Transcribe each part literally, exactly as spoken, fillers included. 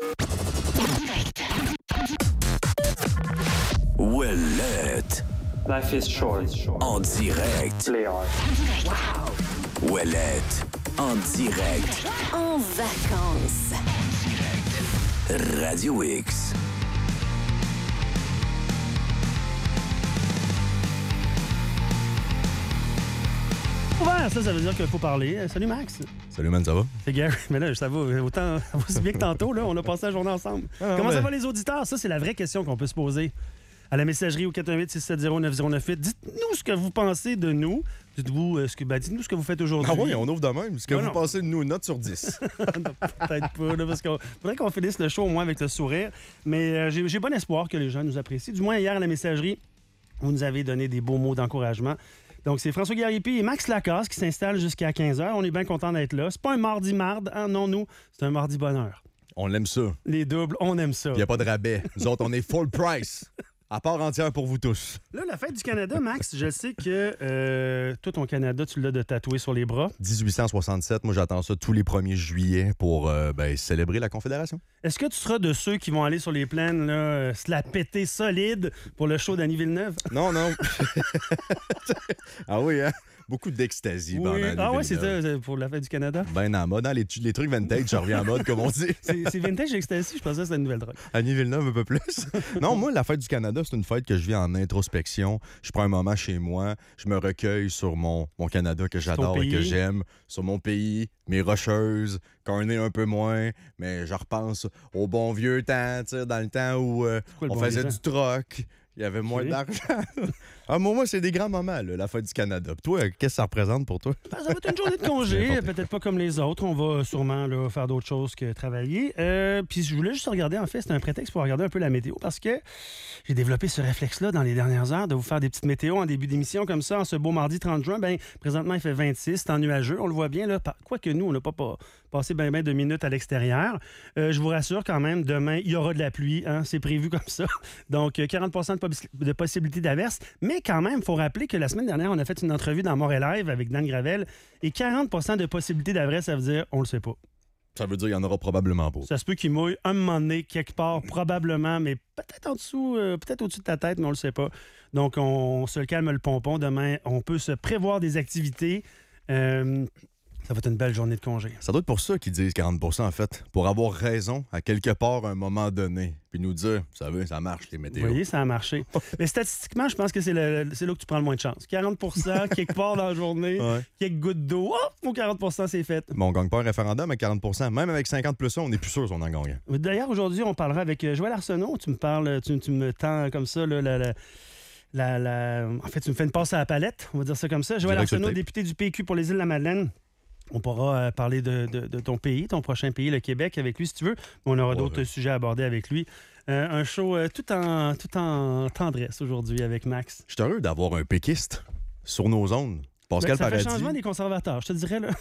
Ouellette. Life is short. En direct. Play hard. Wow. Ouellette. En direct. En vacances. Radio X. Ouvert, ça, ça veut dire qu'il faut parler. Euh, Salut Max. Salut man, ça va? C'est Gary. Mais là, ça va autant aussi bien que tantôt. Là, on a passé la journée ensemble. Ah, Comment mais... ça va les auditeurs? Ça, c'est la vraie question qu'on peut se poser. À la messagerie au quatre un huit, six sept zéro, neuf zéro neuf huit. Dites-nous ce que vous pensez de nous. Dites-vous, euh, ce que, ben, dites-nous ce que vous faites aujourd'hui. Ah oui, on ouvre de même. Ce que Non, vous non. pensez de nous, une note sur dix. Non, peut-être pas, là, parce qu'il faudrait qu'on finisse le show au moins avec le sourire. Mais euh, j'ai, j'ai bon espoir que les gens nous apprécient. Du moins, hier, à la messagerie, vous nous avez donné des beaux mots d'encouragement. Donc, c'est François Garipi et Max Lacasse qui s'installent jusqu'à quinze heures. On est bien contents d'être là. C'est pas un mardi marde, hein? Non, nous, c'est un mardi bonheur. On l'aime ça. Les doubles, on aime ça. Il n'y a pas de rabais. Nous autres, on est full price. À part entière pour vous tous. Là, la fête du Canada, Max, je sais que euh, toi, ton Canada, tu l'as de tatoué sur les bras. dix-huit cent soixante-sept, moi j'attends ça tous les premiers juillet pour euh, ben, célébrer la Confédération. Est-ce que tu seras de ceux qui vont aller sur les plaines, là, euh, se la péter solide pour le show d'Annie Villeneuve? Non, non. Ah oui, hein? Beaucoup d'extasie. Oui. pendant Annie Ah ouais, c'est Villeneuve. ça, c'est pour la fête du Canada? Ben en mode, hein, les, les trucs vintage, je reviens en mode, comme on dit. C'est, c'est vintage ecstasy, je pensais que c'était une nouvelle drogue. Annie Villeneuve un peu plus. Non, moi, la fête du Canada, c'est une fête que je vis en introspection. Je prends un moment chez moi, je me recueille sur mon, mon Canada que j'adore et que pays. j'aime, sur mon pays, mes rocheuses, qu'on est un peu moins, mais je repense au bon vieux temps, tu sais, dans le temps où euh, quoi le on bon faisait vieux du troc. Il y avait moins Ok. d'argent. Ah, moi, moi, c'est des grands moments, là, la fête du Canada. Puis toi, qu'est-ce que ça représente pour toi? Ben, ça va être une journée de C'est congé, n'importe peut-être pas comme les autres. On va sûrement là, faire d'autres choses que travailler. Euh, Puis je voulais juste regarder, en fait, c'est un prétexte pour regarder un peu la météo parce que j'ai développé ce réflexe-là dans les dernières heures de vous faire des petites météos en début d'émission comme ça, en ce beau mardi trente juin. Ben, présentement, il fait vingt-six, c'est ennuageux. On le voit bien, là. Par- Quoique nous, on n'a pas, pas passé bien ben de minutes à l'extérieur. Euh, je vous rassure quand même, demain, il y aura de la pluie. Hein, c'est prévu comme ça. Donc, euh, quarante pour cent de, possi- de possibilité d'averse. Mais quand même, il faut rappeler que la semaine dernière, on a fait une entrevue dans Montréal Live avec Dan Gravel et quarante pour cent de possibilité d'averse, ça veut dire on le sait pas. Ça veut dire qu'il y en aura probablement pas. Ça se peut qu'il mouille un moment donné, quelque part, probablement, mais peut-être en dessous, euh, peut-être au-dessus de ta tête, mais on le sait pas. Donc, on, on se calme le pompon. Demain, on peut se prévoir des activités. Euh, ça va être une belle journée de congé. Ça doit être pour ça qu'ils disent quarante pour cent en fait. Pour avoir raison à quelque part à un moment donné. Puis nous dire, vous savez, ça marche les Vous météos. voyez, ça a marché. Mais statistiquement, je pense que c'est, le, c'est là que tu prends le moins de chance. quarante pour cent, quelque part dans la journée, Ouais. quelques gouttes d'eau. Oh, mon quarante pour cent, c'est fait. Mais on gagne pas un référendum à quarante pour cent. Même avec cinquante plus un, on n'est plus sûr si on en gagne. D'ailleurs, aujourd'hui, on parlera avec euh, Joël Arsenault. Tu me parles, tu, tu me tends comme ça, là, la, la, la, la- en fait, tu me fais une passe à la palette, on va dire ça comme ça. Joël Direct sur le Arsenault, tape. député du P Q pour les Îles-de-la-Madeleine. On pourra euh, parler de, de- de ton pays, ton prochain pays, le Québec, avec lui, si tu veux. On aura Ouais, d'autres ouais. sujets à aborder avec lui. Euh, un show euh, tout, en, tout en tendresse aujourd'hui avec Max. Je suis heureux d'avoir un péquiste sur nos ondes. Pascal Ben, ça Paradis. fait changement des conservateurs, je te dirais. Là.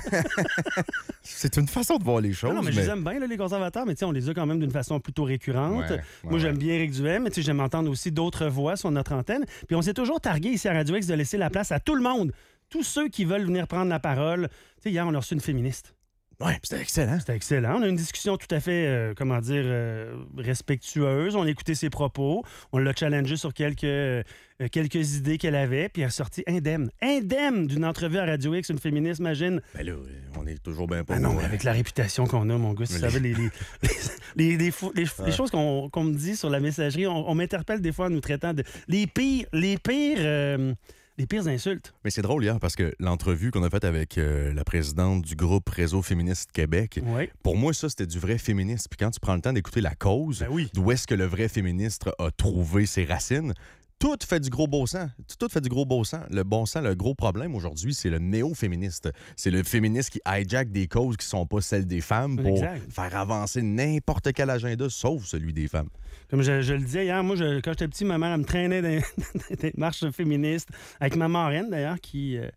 C'est une façon de voir les choses. Non, non, mais, je les aime bien, là, les conservateurs, mais tu sais, on les a quand même d'une façon plutôt récurrente. Ouais, ouais, Moi, j'aime ouais. bien Éric Duhem, mais tu sais, j'aime entendre aussi d'autres voix sur notre antenne. Puis on s'est toujours targué ici à Radio X de laisser la place à tout le monde. Tous ceux qui veulent venir prendre la parole. Tu sais, hier, on a reçu une féministe. Ouais, c'était excellent. C'était excellent. On a eu une discussion tout à fait, euh, comment dire, euh, respectueuse. On a écouté ses propos. On l'a challengé sur quelques, euh, quelques idées qu'elle avait. Puis elle est sortie indemne. Indemne d'une entrevue à Radio X, une féministe, imagine. Ben là, on est toujours bien pas. Ah non, mais avec la réputation qu'on a, mon gars, tu Mais savais, les, les, les, les, les fou- les- Ouais. les choses qu'on qu'on me dit sur la messagerie, on, on m'interpelle des fois en nous traitant de les pires, les pires, euh, les pires insultes. Mais c'est drôle hier parce que l'entrevue qu'on a faite avec euh, la présidente du groupe Réseau féministe Québec, Oui. pour moi, ça, c'était du vrai féminisme. Puis quand tu prends le temps d'écouter la cause, Ben oui. d'où est-ce que le vrai féministe a trouvé ses racines, tout fait du gros beau sang. Tout fait du gros beau sang. Le bon sang, le gros problème aujourd'hui, c'est le néo-féministe. C'est le féministe qui hijack des causes qui sont pas celles des femmes pour Exact. faire avancer n'importe quel agenda, sauf celui des femmes. Comme je, je le disais hier, moi, je- quand j'étais petit, ma mère elle me traînait dans dans des marches féministes avec ma marraine, d'ailleurs, qui, euh,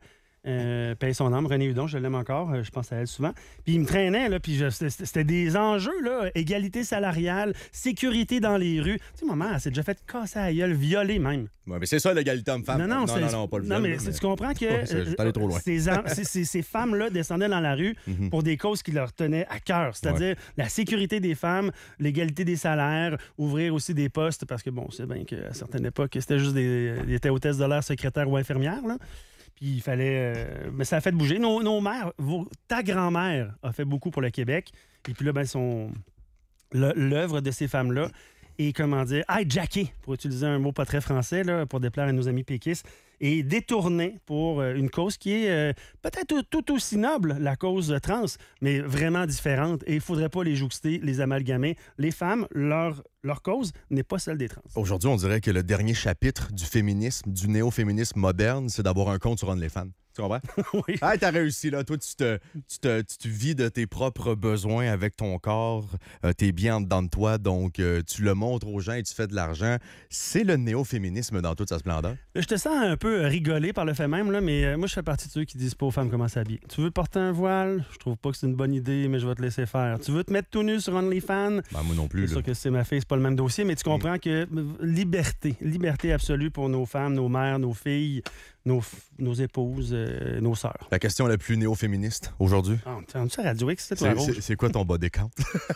Euh, paye son âme, René Hudon, je l'aime encore, euh, je pense à elle souvent. Puis il me traînait, là, puis je- c'était c'était des enjeux, là, égalité salariale, sécurité dans les rues. Tu sais, maman, elle s'est déjà fait casser à la gueule, violer même. Ouais, mais c'est ça, l'égalité homme-femme. Non, non, non, c'est- non, non, pas le non, viol, mais là, c'est- mais- tu comprends que Ouais, c'est- j'étais allé trop loin. ces, en- ces- ces- ces femmes-là descendaient dans la rue Mhm. pour des causes qui leur tenaient à cœur, c'est-à-dire la sécurité des femmes, l'égalité des salaires, ouvrir aussi des postes, parce que, bon, c'est bien qu'à certaines époques, c'était juste des, des étaient hôtesses de l'air, secrétaires ou infirmières, là. Puis il fallait... euh, mais ça a fait bouger. Nos, nos mères, vos- ta grand-mère a fait beaucoup pour le Québec. Et puis là, ben, son... le- l'œuvre de ces femmes-là est, comment dire, hijackée, pour utiliser un mot pas très français, là, pour déplaire à nos amis péquistes, et détournée pour euh, une cause qui est euh, peut-être tout, tout aussi noble, la cause trans, mais vraiment différente. Et il ne faudrait pas les jouxter, les amalgamer. Les femmes, leur, leur cause n'est pas celle des trans. Aujourd'hui, on dirait que le dernier chapitre du féminisme, du néo-féminisme moderne, c'est d'avoir un compte sur OnlyFans. Tu comprends? Oui. Ah, t'as réussi, là. Toi, tu te, tu te, tu te vis de tes propres besoins avec ton corps. Euh, t'es bien en dedans de toi, donc euh, tu le montres aux gens et tu fais de l'argent. C'est le néo-féminisme dans toute sa splendeur. Je te sens un peu rigoler par le fait même, là, mais euh, moi, je fais partie de ceux qui disent pas aux femmes comment s'habiller. Tu veux porter un voile? Je trouve pas que c'est une bonne idée, mais je vais te laisser faire. Tu veux te mettre tout nu sur OnlyFans? Ben, moi non plus, C'est là. sûr que c'est ma fille, c'est pas le même dossier, mais tu comprends que euh, liberté, liberté absolue pour nos femmes, nos mères, nos filles, nos, f- nos épouses, euh, nos sœurs. La question la plus néo-féministe aujourd'hui. Ah, tu as ça à Radio X, c'est toi, C'est, Rouge? c'est- c'est quoi ton body count?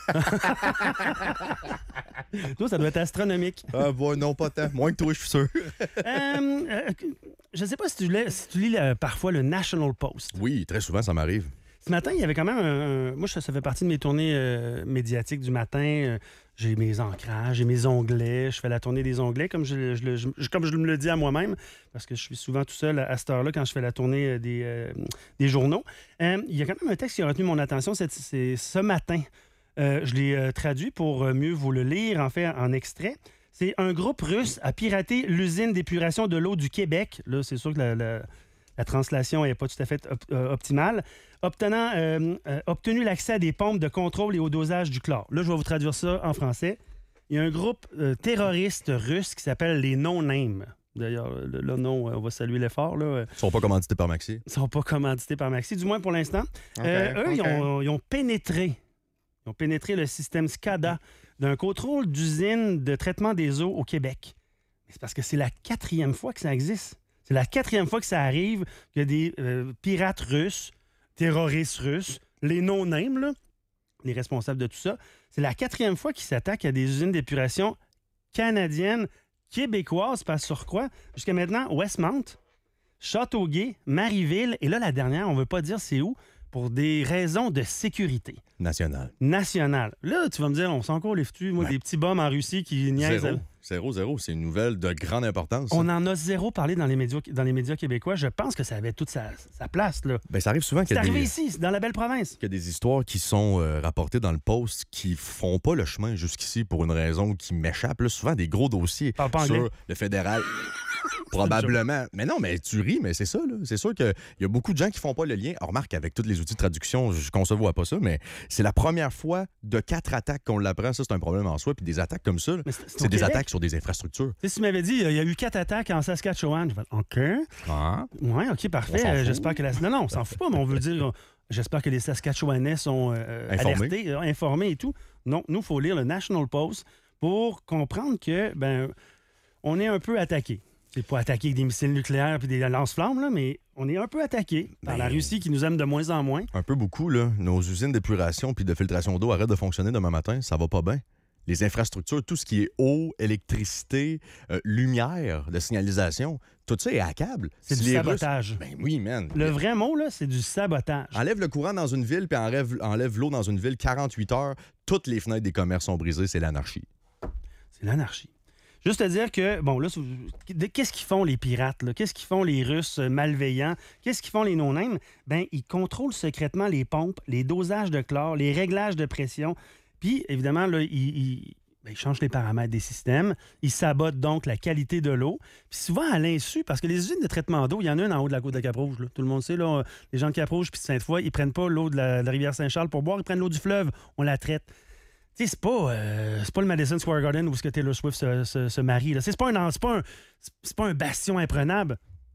Toi, ça doit être astronomique. Ah, bon, non, pas tant. Moins que toi, je suis sûr. Euh, euh, je sais pas si tu, lis, si tu lis euh, parfois le National Post. Oui, très souvent, ça m'arrive. Ce matin, il y avait quand même un... un- moi, ça, ça fait partie de mes tournées euh, médiatiques du matin. Euh, j'ai mes ancrages, j'ai mes onglets. Je fais la tournée des onglets, comme je, je le- je- comme je me le dis à moi-même, parce que je suis souvent tout seul à, à cette heure-là quand je fais la tournée euh, des, euh, des journaux. Euh, il y a quand même un texte qui a retenu mon attention, c'est, c'est ce matin. Euh, je l'ai euh, traduit pour euh, mieux vous le lire, en fait, en extrait. C'est un groupe russe a piraté l'usine d'épuration de l'eau du Québec. Là, c'est sûr que la, la- la translation n'est pas tout à fait op- euh, optimale. Obtenant, euh, euh, obtenu l'accès à des pompes de contrôle et au dosage du chlore. Là, je vais vous traduire ça en français. Il y a un groupe euh, terroriste russe qui s'appelle les No Name. D'ailleurs, le, le nom, euh, on va saluer l'effort. Là. Ils sont pas commandités par Maxi. Ils ne sont pas commandités par Maxi, du moins pour l'instant. Euh, eux, ils, ont, ils ont pénétré. Ils ont pénétré le système SCADA d'un contrôle d'usine de traitement des eaux au Québec. Mais c'est parce que c'est la quatrième fois que ça existe. C'est la quatrième fois que ça arrive qu'il y a des euh, pirates russes, terroristes russes, les no-names, là, les responsables de tout ça. C'est la quatrième fois qu'ils s'attaquent à des usines d'épuration canadiennes, québécoises, par surcroît. Jusqu'à maintenant, Westmount, Châteauguay, Marieville, et là, la dernière, on ne veut pas dire c'est où, pour des raisons de sécurité National. nationale. Là, tu vas me dire, on s'en encore les foutus, moi, Ouais. des petits bums en Russie qui niaisent. Zéro. Zéro, zéro. C'est une nouvelle de grande importance. On en a zéro parlé dans les médias, dans les médias québécois. Je pense que ça avait toute sa, sa place, là. Ben, ça arrive souvent qu'il C'est y a arrivé des... ici, dans la belle province. qu'il y a des histoires qui sont euh, rapportées dans le post qui font pas le chemin jusqu'ici pour une raison qui m'échappe. Là, souvent des gros dossiers Parle pas sur anglais. le fédéral. Probablement. Mais non, mais tu ris, mais c'est ça. Là. C'est sûr qu'il y a beaucoup de gens qui font pas le lien. Alors, remarque, avec tous les outils de traduction, je conçois pas ça, mais c'est la première fois de quatre attaques qu'on l'apprend. Ça, c'est un problème en soi. Puis des attaques comme ça, là, Mais c'est- c'est au c'est des Québec. attaques sur des infrastructures. Tu sais, si tu m'avais dit, il y a eu quatre attaques en Saskatchewan, je vais OK. Ah. Ouais, OK, On parfait. s'en Euh, fout. J'espère que la... Non, non, on s'en fout pas, mais on veut dire... euh, J'espère que les Saskatchewanais sont euh, Informés. alertés, euh, informés et tout. Non, nous, il faut lire le National Post pour comprendre que, ben, on est un peu attaqué. C'est pas attaqué avec des missiles nucléaires puis des lance-flammes, là, mais on est un peu attaqué par Ben- la Russie qui nous aime de moins en moins. Un peu beaucoup, là. Nos usines d'épuration puis de filtration d'eau arrêtent de fonctionner demain matin. Ça va pas bien. Les infrastructures, tout ce qui est eau, électricité, euh, lumière de signalisation, tout ça est hackable. C'est Si du les Russes- sabotage. Ben oui, man. Le vrai mot, là, c'est du sabotage. Enlève le courant dans une ville puis enlève, enlève l'eau dans une ville quarante-huit heures, toutes les fenêtres des commerces sont brisées, c'est l'anarchie. C'est l'anarchie. Juste à dire que, bon, là, qu'est-ce qu'ils font les pirates, là? Qu'est-ce qu'ils font les Russes malveillants? Qu'est-ce qu'ils font les no-names? Bien, ils contrôlent secrètement les pompes, les dosages de chlore, les réglages de pression. Puis, évidemment, là, ils, ils, ben, ils changent les paramètres des systèmes. Ils sabotent donc la qualité de l'eau. Puis souvent, à l'insu, parce que les usines de traitement d'eau, il y en a une en haut de la côte de Cap-Rouge. Là. Tout le monde sait, là, les gens de Cap-Rouge puis de Sainte-Foy, ils prennent pas l'eau de la, de la rivière Saint-Charles pour boire, ils prennent l'eau du fleuve. On la traite. Tu sais, c'est pas, euh, c'est pas le Madison Square Garden où ce que Taylor Swift se, se, se marie. Là. C'est, c'est, pas un, c'est, pas un, c'est pas un bastion imprenable.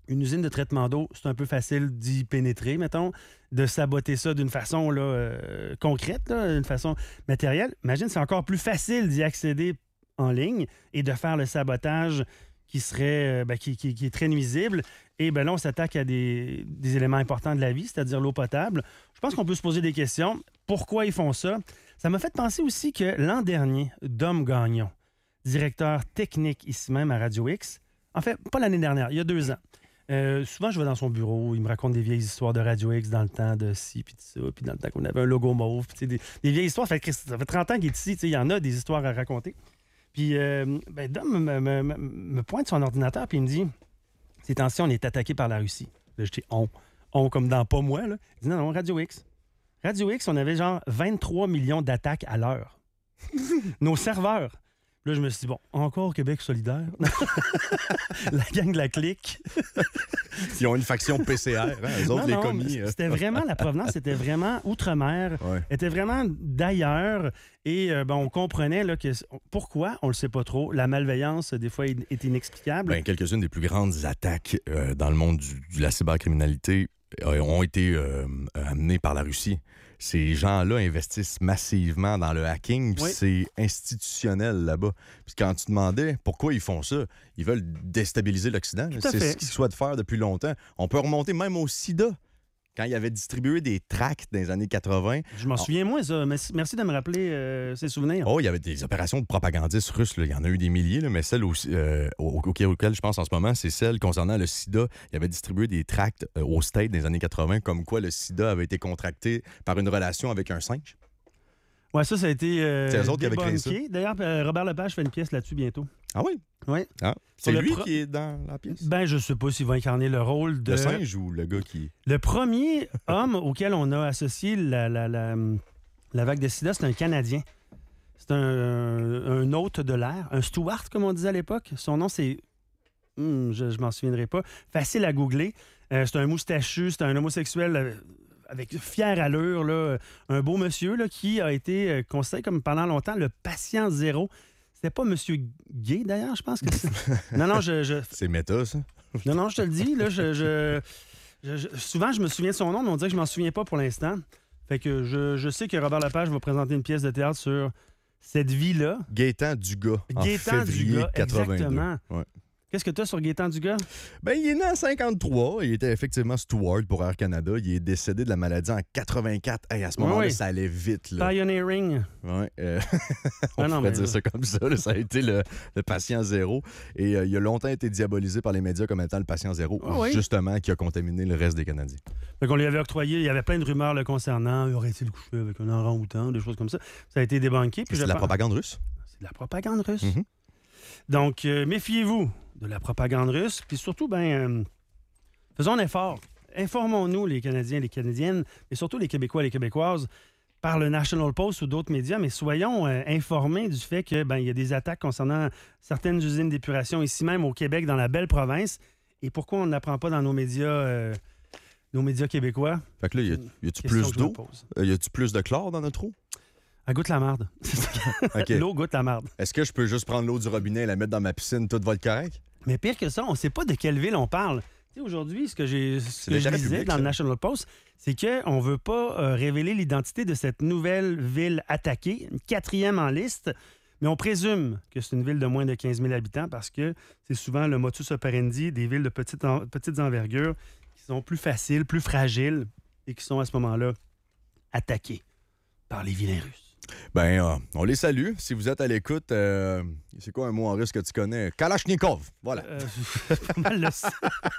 une usine de traitement d'eau, c'est un peu facile d'y pénétrer, mettons, de saboter ça d'une façon là, euh, concrète, là, d'une façon matérielle. Imagine, c'est encore plus facile d'y accéder en ligne et de faire le sabotage qui serait euh, ben, qui, qui, qui est très nuisible. Et ben là, on s'attaque à des, des éléments importants de la vie, c'est-à-dire l'eau potable. Je pense qu'on peut se poser des questions. Pourquoi ils font ça? Ça m'a fait penser aussi que l'an dernier, Dom Gagnon, directeur technique ici même à Radio X, en fait, pas l'année dernière, il y a deux ans. Euh, souvent, je vais dans son bureau, il me raconte des vieilles histoires de Radio X dans le temps de ci, puis de ça, puis dans le temps qu'on avait un logo mauve, puis des, des vieilles histoires. Ça fait, ça fait trente ans qu'il est ici, il y en a des histoires à raconter. Puis, euh, ben, Dom me, me, me, me pointe son ordinateur, puis il me dit, ces temps-ci, on est attaqué par la Russie. Là, je dis, on. On, comme dans pas moi, là. Il dit, non, non, Radio X. Radio X, on avait genre vingt-trois millions d'attaques à l'heure. Nos serveurs. Là, je me suis dit, bon, encore Québec solidaire. La gang de la clique. Ils ont une faction P C R, hein, eux autres, Non, les non, commis. mais C'était vraiment, la provenance c'était vraiment outre-mer, Ouais. était vraiment d'ailleurs. Et euh, ben, on comprenait là, que pourquoi, on le sait pas trop, la malveillance, des fois, est inexplicable. Ben, quelques-unes des plus grandes attaques euh, dans le monde du- de la cybercriminalité euh, ont été euh, amenées par la Russie. Ces gens-là investissent massivement dans le hacking, puis Oui. c'est institutionnel là-bas. Puis quand tu demandais pourquoi ils font ça, ils veulent déstabiliser l'Occident. Tout à C'est fait. ce qu'ils souhaitent faire depuis longtemps. On peut remonter même au sida. Quand ils avaient distribué des tracts dans les années quatre-vints, Je m'en souviens moins, ça. Merci, merci de me rappeler euh, ces souvenirs. oh, il y avait des opérations de propagandistes russes. Là. Il y en a eu des milliers, là, mais celle aussi, euh, au- auquel auquel je pense en ce moment, c'est celle concernant le sida. Il avait distribué des tracts euh, au States dans les années quatre-vingt, comme quoi le sida avait été contracté par une relation avec un singe. Ouais, ça, ça a été euh, C'est eux autres qui avaient créé débunké. D'ailleurs, euh, Robert Lepage fait une pièce là-dessus bientôt. Ah oui? Oui. Ah. C'est Sur le lui pro- qui est dans la pièce? Ben, je sais pas s'il va incarner le rôle de... Le singe ou le gars qui... Le premier homme auquel on a associé la, la, la, la vague de sida, c'est un Canadien. C'est un, un hôte de l'air, un steward, comme on disait à l'époque. Son nom, c'est... Hmm, je ne m'en souviendrai pas. Facile à googler. Euh, c'est un moustachu, c'est un homosexuel euh, avec fière allure, là, un beau monsieur là, qui a été euh, considéré comme pendant longtemps le patient zéro. C'était pas monsieur Gay, d'ailleurs, je pense que c'est... Non, non, je... je... C'est méta, ça? Non, non, je te le dis, là, je, je, je- je- souvent, je me souviens de son nom, mais on dirait que je m'en souviens pas pour l'instant. Fait que je, je sais que Robert Lepage va présenter une pièce de théâtre sur cette vie-là. Gaétan Dugas, en Gaétan février Dugas, quatre-vingt-deux. exactement. Ouais. Qu'est-ce que tu as sur Gaétan Dugas? Ben, il est né en cinquante-trois. Il était effectivement steward pour Air Canada. Il est décédé de la maladie en quatre-vingt-quatre. Hey, à ce moment-là, Oui. ça allait vite. Là. Pioneering. Ouais, euh, on Ah non, pourrait mais- dire ça comme ça. là. Ça a été le, le patient zéro. Et euh, il a longtemps été diabolisé par les médias comme étant le patient zéro, Ah oui? justement, qui a contaminé le reste des Canadiens. Fait qu'on lui avait octroyé, il y avait plein de rumeurs le concernant. Il aurait-il couché avec un orang-outan, des choses comme ça. Ça a été débunké. puis C'est je de la pense- propagande russe? C'est de la propagande russe. Mhm. Donc, euh, méfiez-vous de la propagande russe. Puis surtout, ben, euh, faisons un effort. Informons-nous, les Canadiens, les Canadiennes, et surtout les Québécois et les Québécoises, par le National Post ou d'autres médias, mais soyons euh, informés du fait que ben, il y a des attaques concernant certaines usines d'épuration ici même au Québec, dans la belle province. Et pourquoi on n'apprend pas dans nos médias, euh, nos médias québécois? Fait que là, y a- y a-tu Question plus que je me d'eau? pose. Euh, Y a-tu plus de chlore dans notre eau? Elle goûte la marde. OK. L'eau goûte la marde. Est-ce que je peux juste prendre l'eau du robinet et la mettre dans ma piscine, tout va être correct? Mais pire que ça, on ne sait pas de quelle ville on parle. Tu sais, aujourd'hui, ce que, j'ai, ce que je l'intérêt disais public, dans le ça. National Post, c'est qu'on ne veut pas euh, révéler l'identité de cette nouvelle ville attaquée, une quatrième en liste, mais on présume que c'est une ville de moins de quinze mille habitants parce que c'est souvent le modus operandi des villes de petite en- petites envergures qui sont plus faciles, plus fragiles et qui sont à ce moment-là attaquées par les vilains Russes. Ben, euh, on les salue. Si vous êtes à l'écoute, euh, c'est quoi un mot en russe que tu connais? Kalachnikov. Voilà. Euh, pas mal le ça.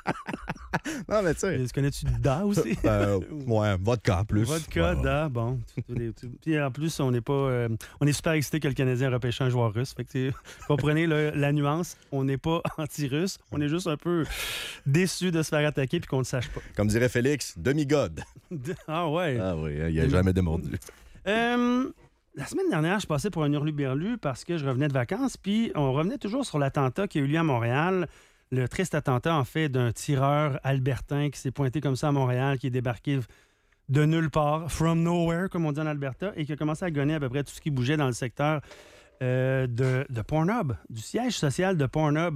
Non, mais tu sais. Tu connais-tu Da aussi? euh, ouais, vodka plus. Vodka, Ouais, ouais. Da, bon. Puis en plus, on n'est pas. euh, on est super excité que le Canadien repêche un joueur russe. Fait que c'est- comprenez là, la nuance. On n'est pas anti-russe. On est juste un peu déçu de se faire attaquer puis qu'on ne le sache pas. Comme dirait Félix, demi-god. Ah ouais. Ah oui, il a jamais démordu. Euh, la semaine dernière, je passais pour un hurluberlu parce que je revenais de vacances, puis on revenait toujours sur l'attentat qui a eu lieu à Montréal. Le triste attentat, en fait, d'un tireur albertain qui s'est pointé comme ça à Montréal, qui est débarqué de nulle part, from nowhere, comme on dit en Alberta, et qui a commencé à gonner à peu près tout ce qui bougeait dans le secteur euh, de, de Pornhub, du siège social de Pornhub.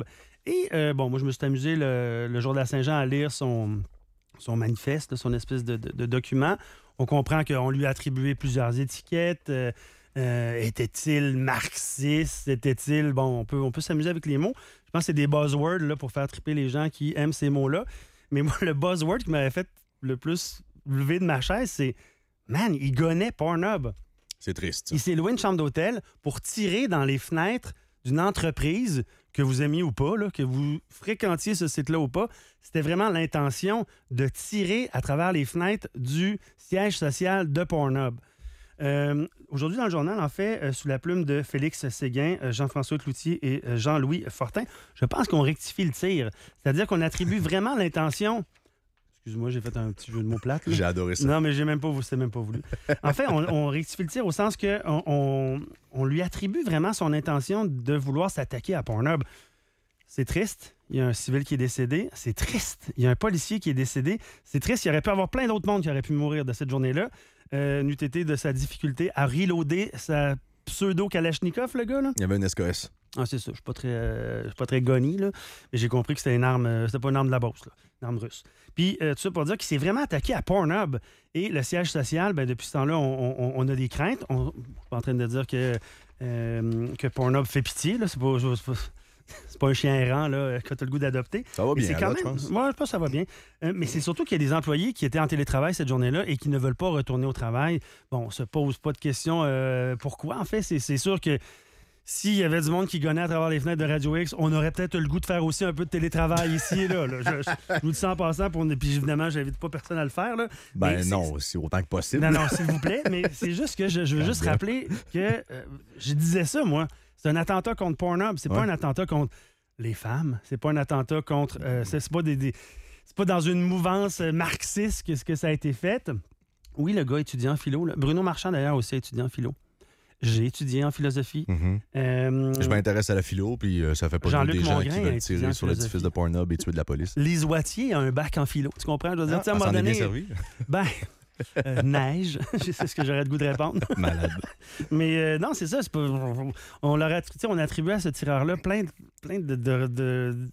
Et euh, bon, moi, je me suis amusé le, le jour de la Saint-Jean à lire son, son manifeste, son espèce de, de, de document. On comprend qu'on lui a attribué plusieurs étiquettes. Euh, euh, était-il marxiste? Était-il... Bon, on peut, on peut s'amuser avec les mots. Je pense que c'est des buzzwords là, pour faire triper les gens qui aiment ces mots-là. Mais moi, le buzzword qui m'avait fait le plus lever de ma chaise, c'est « Man, il gonnait Pornhub ». C'est triste. Il s'est loué une chambre d'hôtel pour tirer dans les fenêtres d'une entreprise, que vous aimiez ou pas, là, que vous fréquentiez ce site-là ou pas. C'était vraiment l'intention de tirer à travers les fenêtres du siège social de Pornhub. Euh, aujourd'hui, dans le journal, en fait, euh, sous la plume de Félix Séguin, euh, Jean-François Cloutier et euh, Jean-Louis Fortin, je pense qu'on rectifie le tir. C'est-à-dire qu'on attribue vraiment l'intention... Excuse-moi, j'ai fait un petit jeu de mots plate. Là. J'ai adoré ça. Non, mais j'ai même pas, c'était même pas voulu. En fait, on, on rectifie le tir au sens qu'on on, on lui attribue vraiment son intention de vouloir s'attaquer à Pornhub. C'est triste. Il y a un civil qui est décédé. C'est triste. Il y a un policier qui est décédé. C'est triste. Il aurait pu y avoir plein d'autres mondes qui auraient pu mourir de cette journée-là. Euh, n'eût été de sa difficulté à reloader sa pseudo-Kalachnikov, le gars, là. Il y avait une S K S. Ah, c'est ça. Je ne suis pas très, euh, je suis pas très gonny, là. Mais j'ai compris que c'était une arme. Euh, c'était pas une arme de la Beauce, là. Une arme russe. Puis, euh, tout ça pour dire qu'il s'est vraiment attaqué à Pornhub. Et le siège social, ben, depuis ce temps-là, on, on, on a des craintes. On, je suis pas en train de dire que, euh, que Pornhub fait pitié, là. C'est pas, c'est pas, c'est pas un chien errant, là, que tu as le goût d'adopter. Ça va mais bien, c'est quand là, même... je pense. Moi, je pense que ça va bien. Euh, mais c'est surtout qu'il y a des employés qui étaient en télétravail cette journée-là et qui ne veulent pas retourner au travail. Bon, on se pose pas de questions. Euh, pourquoi, en fait? C'est, c'est sûr que s'il y avait du monde qui gonnait à travers les fenêtres de Radio X, on aurait peut-être le goût de faire aussi un peu de télétravail ici et là. là. Je, je, je vous dis ça en passant. Pour... Puis évidemment, j'invite pas personne à le faire. Là. Ben Mais non, c'est... c'est autant que possible. Non, non, s'il vous plaît. Mais c'est juste que je, je veux juste rappeler que euh, je disais ça, moi. C'est un attentat contre Pornhub. C'est ouais. pas un attentat contre les femmes. C'est pas un attentat contre... Euh, c'est, c'est pas des... des... C'est pas dans une mouvance marxiste que, que ça a été fait. Oui, le gars étudiant en philo. Là. Bruno Marchand, d'ailleurs, aussi étudiant en philo. J'ai étudié en philosophie. Mm-hmm. Euh, je m'intéresse à la philo, puis euh, ça fait pas Jean-Luc des gens Mongrain qui veulent tirer sur l'édifice de Pornhub et tuer de la police. Lise Wattier a un bac en philo. Tu comprends? Je veux dire, ah, à un moment donné, bien servi. Ben, euh, neige. C'est ce que j'aurais le goût de répondre. Malade. Mais euh, non, c'est ça. C'est pas, on, on, l'aurait, on a attribué à ce tireur-là plein, de, plein de, de, de,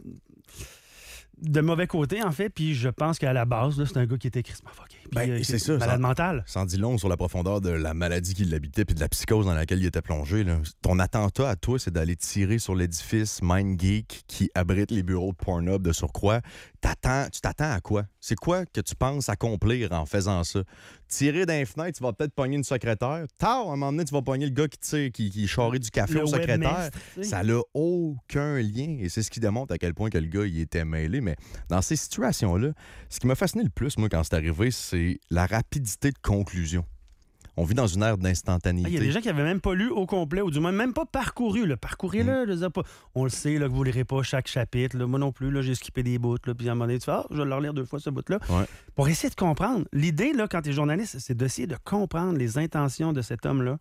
de mauvais côtés, en fait. Puis je pense qu'à la base, là, c'est un gars qui était crissement fucké. Puis, ben, euh, c'est ça. Malade ça, mental. Ça en dit long sur la profondeur de la maladie qui l'habitait puis de la psychose dans laquelle il était plongé. Là. Ton attentat à toi, c'est d'aller tirer sur l'édifice MindGeek qui abrite les bureaux de Pornhub de surcroît. T'attends, tu t'attends à quoi? C'est quoi que tu penses accomplir en faisant ça? Tirer dans les fenêtres, tu vas peut-être pogner une secrétaire. Tard, à un moment donné, tu vas pogner le gars qui tire, qui, qui charrie du café le au secrétaire. Mestre, ça n'a aucun lien. Et c'est ce qui démontre à quel point que le gars il était mêlé. Mais dans ces situations-là, ce qui m'a fasciné le plus, moi, quand c'est arrivé, c'est la rapidité de conclusion. On vit dans une ère d'instantanéité. Il ah, y a des gens qui n'avaient même pas lu au complet, ou du moins même pas parcouru. Là. Parcourez-le, mm. je veux pas. On le sait, là, que vous ne lirez pas chaque chapitre. Là. Moi non plus, là, j'ai skippé des bouts. Là, puis à un moment donné, tu fais, ah, je vais le relire deux fois, ce bout-là. Ouais. Pour essayer de comprendre. L'idée, là, quand tu es journaliste, c'est d'essayer de comprendre les intentions de cet homme-là.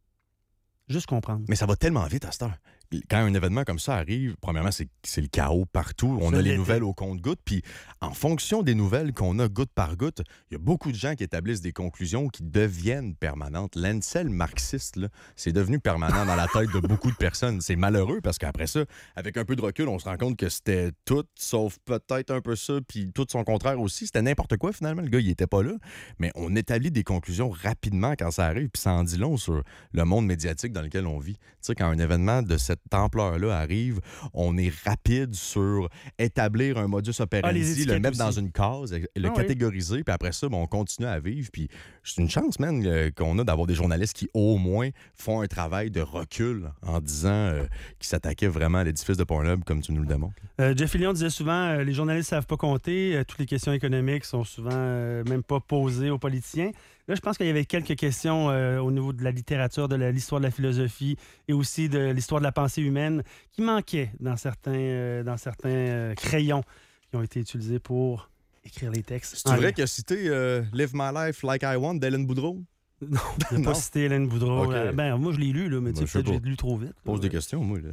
Juste comprendre. Mais ça va tellement vite à cette heure. Quand un événement comme ça arrive, premièrement, c'est, c'est le chaos partout. On ça a les l'était. nouvelles au compte-gouttes. Puis, en fonction des nouvelles qu'on a goutte par goutte, il y a beaucoup de gens qui établissent des conclusions qui deviennent permanentes. L'incel marxiste, là, c'est devenu permanent dans la tête de beaucoup de personnes. C'est malheureux parce qu'après ça, avec un peu de recul, on se rend compte que c'était tout, sauf peut-être un peu ça, puis tout son contraire aussi. C'était n'importe quoi, finalement. Le gars, il était pas là. Mais on établit des conclusions rapidement quand ça arrive, puis ça en dit long sur le monde médiatique dans lequel on vit. Tu sais, quand un événement de cette ampleur-là arrive, on est rapide sur établir un modus operandi, ah, le mettre aussi. dans une case, le ah, catégoriser, oui. Puis après ça, ben, on continue à vivre. Puis c'est une chance, man, qu'on a d'avoir des journalistes qui, au moins, font un travail de recul en disant euh, qu'ils s'attaquaient vraiment à l'édifice de Pornhub, comme tu nous le démontres. Euh, Jeff Fillion disait souvent, euh, les journalistes ne savent pas compter, euh, toutes les questions économiques sont souvent euh, même pas posées aux politiciens. Là, je pense qu'il y avait quelques questions euh, au niveau de la littérature, de la, l'histoire de la philosophie et aussi de l'histoire de la pensée humaine qui manquaient dans certains, euh, dans certains euh, crayons qui ont été utilisés pour écrire les textes. C'est vrai qu'il a cité euh, « Live my life like I want » d'Hélène Boudreau? Non, il n'a pas cité Hélène Boudreau. Okay. Euh, ben, moi, je l'ai lu, là, mais ben, tu sais, peut-être que j'ai lu trop vite. Pose là. des questions, moi. Là.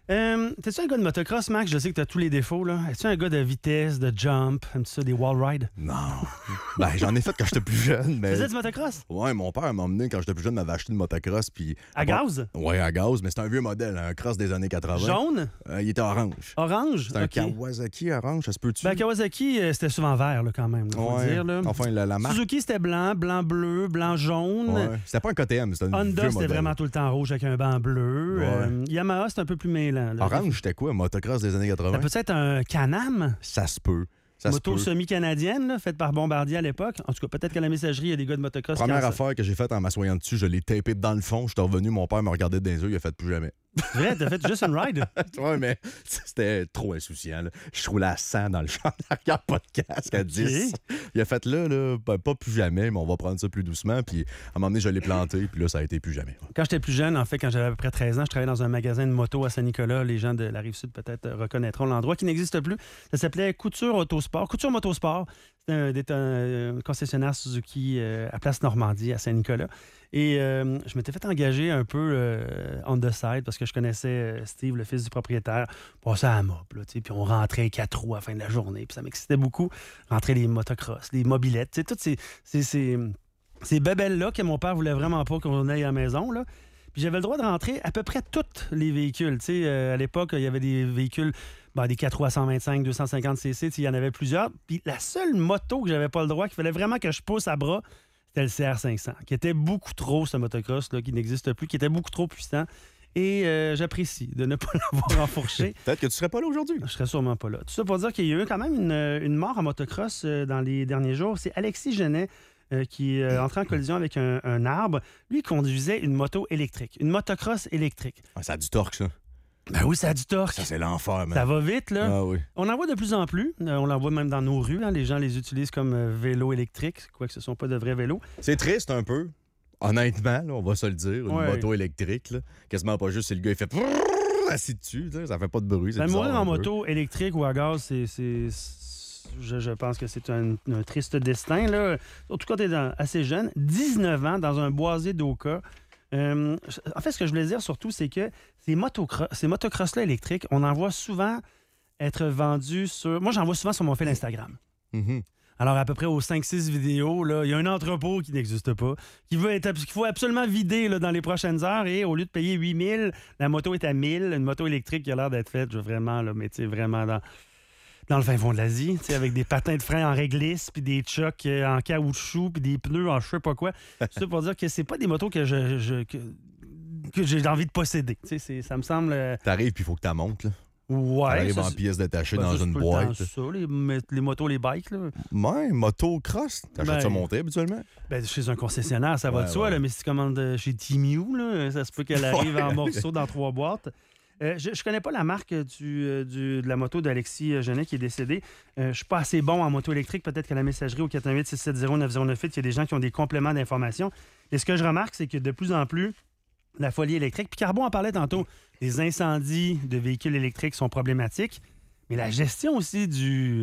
Euh, T'es-tu un gars de motocross, Max? Je sais que t'as tous les défauts, là. Es-tu un gars de vitesse, de jump, aimes-tu ça, des wall rides? Non. Ben, j'en ai fait quand j'étais plus jeune, mais... Tu faisais du motocross? Ouais, mon père m'a emmené quand j'étais plus jeune, m'avait acheté une motocross, puis... À gaz? Ouais, à gaz, mais c'était un vieux modèle, un cross des années quatre-vingts. Jaune? Euh, il était orange. Orange? C'était un OK. Kawasaki orange, ça se peut-tu? Ben, Kawasaki, euh, c'était souvent vert, là, quand même, là, faut Ouais. dire, là. Enfin, la, la marque... Suzuki, c'était blanc, blanc-bleu, blanc-jaune. Ouais. C'était pas un K T M, c'était un Honda, vieux c'était modèle. vraiment tout le temps rouge avec un banc bleu. Ouais. Euh, Yamaha, c'est un peu plus mêlant. là. Orange, c'était quoi, un motocross des années quatre-vingts? Peut-être un Can-Am, Ça se peut. Ça se moto peut. semi-canadienne, là, faite par Bombardier à l'époque. En tout cas, peut-être qu'à la messagerie, il y a des gars de motocross. Première qui en- affaire que j'ai faite en m'assoyant dessus, je l'ai tapé dans le fond. Je suis revenu, mon père me regardait dans les yeux, il a fait plus jamais. Vrai, t'as fait juste une ride? Ouais, mais c'était trop insouciant. Là. Je roulais à cent dans le champ d'arrière, pas de casque, à dix. Il a fait là, là ben, pas plus jamais, mais on va prendre ça plus doucement. Puis à un moment donné, je l'ai planté, puis là, ça a été plus jamais. Quand j'étais plus jeune, en fait, quand j'avais à peu près treize ans, je travaillais dans un magasin de moto à Saint-Nicolas. Les gens de la Rive-Sud peut-être reconnaîtront l'endroit qui n'existe plus. Ça s'appelait Couture Autosport. Couture Motosport. C'était un, un concessionnaire Suzuki euh, à Place Normandie, à Saint-Nicolas. Et euh, je m'étais fait engager un peu euh, on the side parce que je connaissais euh, Steve, le fils du propriétaire. Passait à la mop, là, tu sais, puis on rentrait quatre roues à la fin de la journée. Puis ça m'excitait beaucoup. Rentrer les motocross, les mobilettes, tu sais, toutes ces, ces, ces, ces bébelles-là que mon père voulait vraiment pas qu'on aille à la maison, là. Puis j'avais le droit de rentrer à peu près tous les véhicules. Tu sais, euh, à l'époque, il y avait des véhicules, ben, des quatre roues à cent vingt-cinq, deux cent cinquante cc, il y en avait plusieurs. Puis la seule moto que j'avais pas le droit, qu'il fallait vraiment que je pousse à bras, c'était le C R cinq cents, qui était beaucoup trop, ce motocross, là, qui n'existe plus, qui était beaucoup trop puissant. Et euh, j'apprécie de ne pas l'avoir enfourché. Peut-être que tu serais pas là aujourd'hui. Je serais sûrement pas là. Tout ça pour dire qu'il y a eu quand même une, une mort en motocross euh, dans les derniers jours. C'est Alexis Genet euh, qui est euh, entré en collision avec un, un arbre. Lui, il conduisait une moto électrique, une motocross électrique. Ah, ça a du torque, ça. Ben oui, ça a du torque. Ça, c'est l'enfer, man. Ça va vite, là. Ah oui. On en voit de plus en plus. Euh, on en voit même dans nos rues. Hein. Les gens les utilisent comme euh, vélo électrique, quoique ce ne sont pas de vrais vélos. C'est triste un peu. Honnêtement, là, on va se le dire. Une Ouais. moto électrique, là. Quasiment pas juste si le gars il fait assis dessus, là, ça fait pas de bruit. c'est Ben, bizarre, mourir en un peu. moto électrique ou à gaz, c'est... c'est- c'est- Je, je pense que c'est un, un triste destin. Là. Surtout quand tu es assez jeune, dix-neuf ans, dans un boisé d'Oka. Euh, en fait, ce que je voulais dire surtout, c'est que ces, motocro- ces motocross-là électriques, on en voit souvent être vendus sur... Moi, j'en vois souvent sur mon fil Instagram. Mhm. Alors, à peu près aux cinq six vidéos, là, il y a un entrepôt qui n'existe pas, qui veut être, qu'il faut absolument vider là, dans les prochaines heures. Et au lieu de payer huit mille, la moto est à mille. Une moto électrique qui a l'air d'être faite, je veux vraiment, là, mais tu sais, vraiment dans, dans le fin fond de l'Asie, tu sais, avec des patins de frein en réglisse, puis des chocs euh, en caoutchouc, puis des pneus en je sais pas quoi. C'est ça pour dire que c'est pas des motos que je, je- que, que j'ai envie de posséder. Tu sais, c'est- ça me semble... euh, T'arrives, puis il faut que tu montes. Là. ouais. T'arrives ça, en c'est- pièces détachées ben, dans ça, c'est une tout le temps boîte. ça, les, mais- les motos, les bikes, là. Ouais, moto-cross. T'achètes Ben, ça monté habituellement? Ben, chez un concessionnaire, ça va Ouais, de soi, ouais. là, mais si tu commandes euh, chez Timiu, là, ça se peut qu'elle arrive Ouais. en morceaux dans trois boîtes. Euh, je ne connais pas la marque du, euh, du- de la moto d'Alexis euh, Genet qui est décédé. Euh, je ne suis pas assez bon en moto électrique. Peut-être qu'à la messagerie au quatre un huit, six sept zéro, neuf zéro neuf huit, il y a des gens qui ont des compléments d'information. Et ce que je remarque, c'est que de plus en plus, la folie électrique, puis Carbon en parlait tantôt, les incendies de véhicules électriques sont problématiques, mais la gestion aussi du,